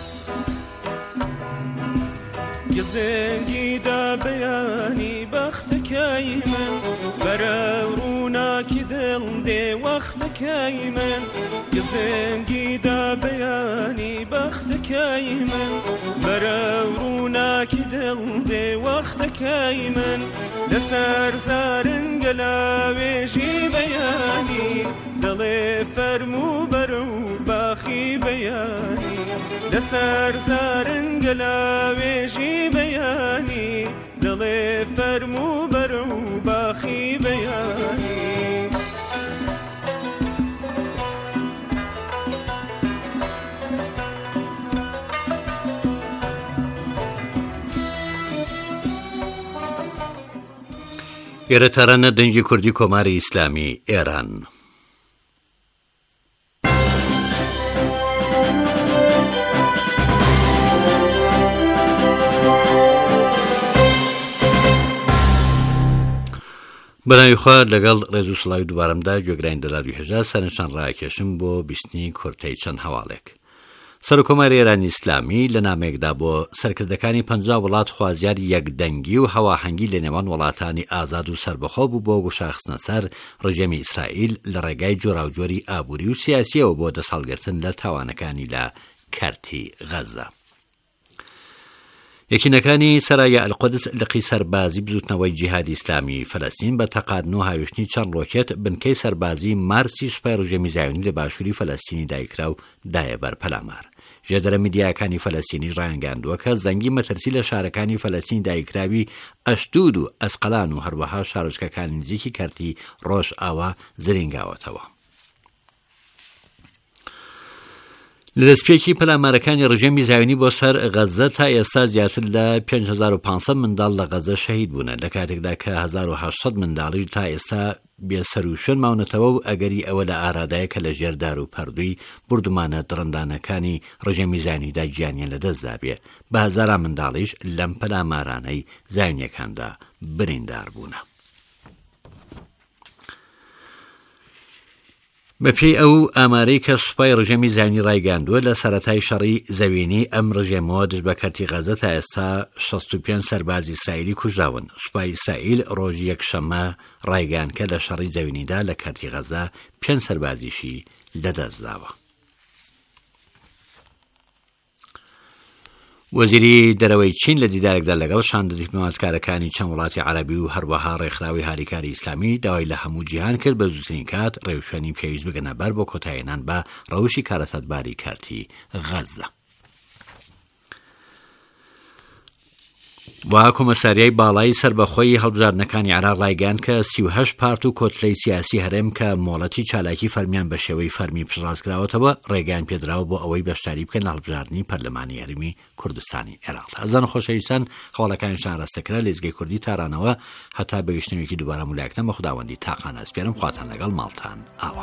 گەزێنگی دا بەیانی بەختەکەی من بەرە ڕووناکی دڵ دێ وەختەکەی من گەزێنگی دا بەیانی بەختەکەی من بەرە ڕووناکی دڵ دێ وەختەکەی من لەسەر زارنگە لاوێژی بەیانی دڵێ فەرموو بەرە و باخی بەیانی لەسەر زارنگە لاوێژی بەیانی دڵێ فەرموو بەرە و باخی بەیانی. ئێرەتارانە دەنگی کوردی کۆماری ئیسلامی ئێران. بەناویخوا لەگەڵ ڕێز و سڵاوی دووبارەمدا گوێگرانی دەلاوی هێژا سەرنجتان ڕاکێشم بۆ بیستنی کورتەی چەند هەواڵێک. سەرۆکۆماری ئێرانی ئیسلامی لە نامەیەکدا بۆ سەرکردەکانی 50 وڵات خوازیاری یەکدەنگی و هەواهەنگی لە نێوان وڵاتانی ئازاد و سربەخۆ بوو بۆ گوشاخستنە سەر ڕژێمی ئیسرائیل لە ڕێگای جۆراوجۆری ئابووری و سیاسیەوە بۆ دەسەڵگرتن لە تاوانەکانی لە کەرتی غەزە. یەکینەکانی سەرایە ئەلقودس لقی سەربازی بزوتنەوەی جیهادی ئیسلامی فەلەستین بە تەقادن و هاوێشتنی چەند ڕۆکێت بنکەی سەربازی مارسی سوپای ڕژێمی زایۆنی لە باشووری فەلەستینی دایکرا و دایە بەر پەلامار. ژێدەرە میدیاکانی فەلەستینی ڕایانگاندووە کە زەنگی مەترسی لە شارەکانی فەلەستینی دایکراوی ئەشدود و ئەسقەلان و هەروەها شارۆچکەکانی نزیکی کەرتی ڕۆژ ئاوا زرینگاوەتەوە. لە دەستپێکی پەلامارەکانی ڕژێمی زایۆنی بۆ سەر غەزە تا ئێستا زیاتر لە 5500 منداڵ لە غەزە شەهید بوون لە کاتێکدا کە 1800 منداڵیش تا ئێستا بێسەر و شوێن ماونەتەوە و ئەگەری ئەوە لە ئارادایەکە لە ژێردار و پەردووی بردومانە دڕندانەکانی ڕژێمی زایۆنیدا گیانیان لەدەستدا بێ بە هەزاران منداڵیش لەم پەلامارانەی زایۆنیەکاندا بریندار بوونە. بەپێی ئەو ئامارەی کە سوپای ڕژێمی زاوینی ڕایگاندووە لە سەرەتای شەڕی زەوینی ئەم ڕژێمەوە دژ بە کەرتی غەزە تا ئێستا 65 سەربازی ئیسرائیلی کوژراون. سوپای ئیسرائیل ڕۆژی یەکشەممە ڕایگان کە لە شەڕی زەوینیدا لە کەرتی غەزە 5 سەربازیشی لەدەستداوە. وەزیری دەرەوەی چین لە دیدارێکدا لەگەڵ شاندە دیپلۆماتکارەکانی چەند وڵاتی عەرەبی و هەروەها ڕێکخراوی هاریکاری ئیسلامی داوای لە هەموو جیهان کرد بە زووترین کات ڕێوشێنی پێویست بگەنە بەر بۆ کۆتاییهێنان بە ڕەوشی کارەسەتباری کەرتی غەزە. و کۆمەساریای باڵای سربەخۆی هەڵبژاردنەکانی عێراق ڕایگەیاند کە 38 پارت و کۆتلەی سیاسی هەرێم کە مۆڵەتی چالاکی فەرمیان بە شێوەی فەرمی پشتڕاستکراوەتەوە ڕێگەیان پێدراوە بۆ ئەوەی بەشداری بکەن لە هەڵبژاردنی پەرلەمانی هەرێمی کوردستانی عێراق. ئەزان خۆشەویستان هەواڵەکانیشان ڕاستەکرا لە لێزگەی کوردی تارانەوە هەتا بەویشتنێکی دووبارە مولایەکتن بە خوداوەندی تاقانە ئەسپێرم خواتان لەگەڵ ماڵتان ئاوە.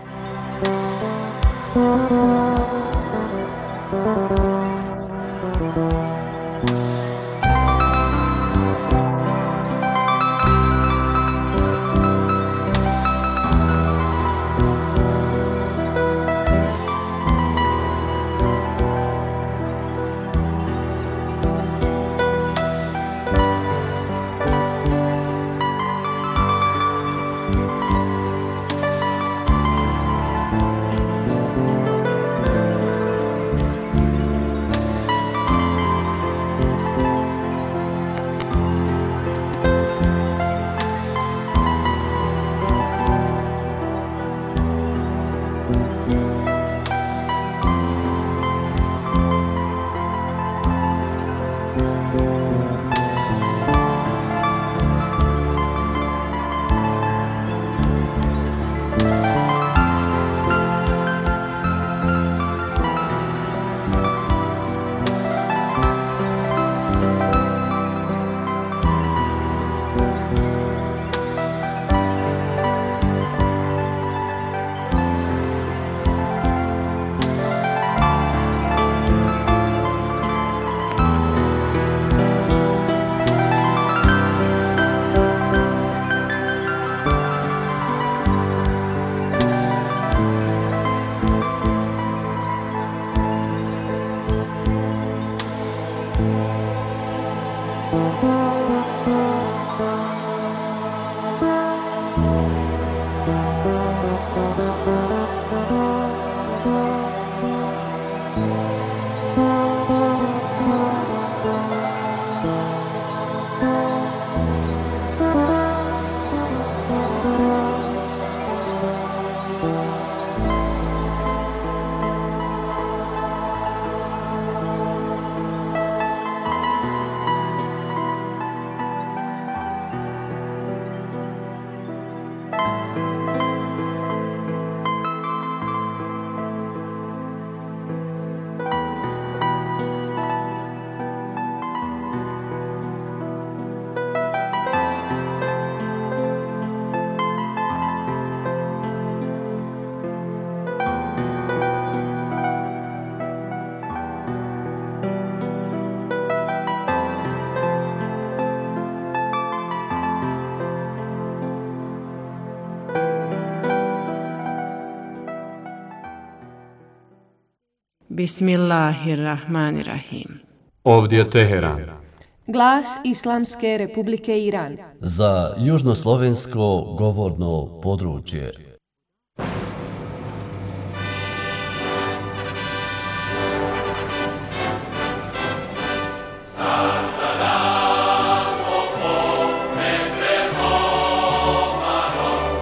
Bismillahirrahmanirrahim. Ovdje je Teheran. Glas Islamske Republike Iran. Za južnoslovensko govorno područje.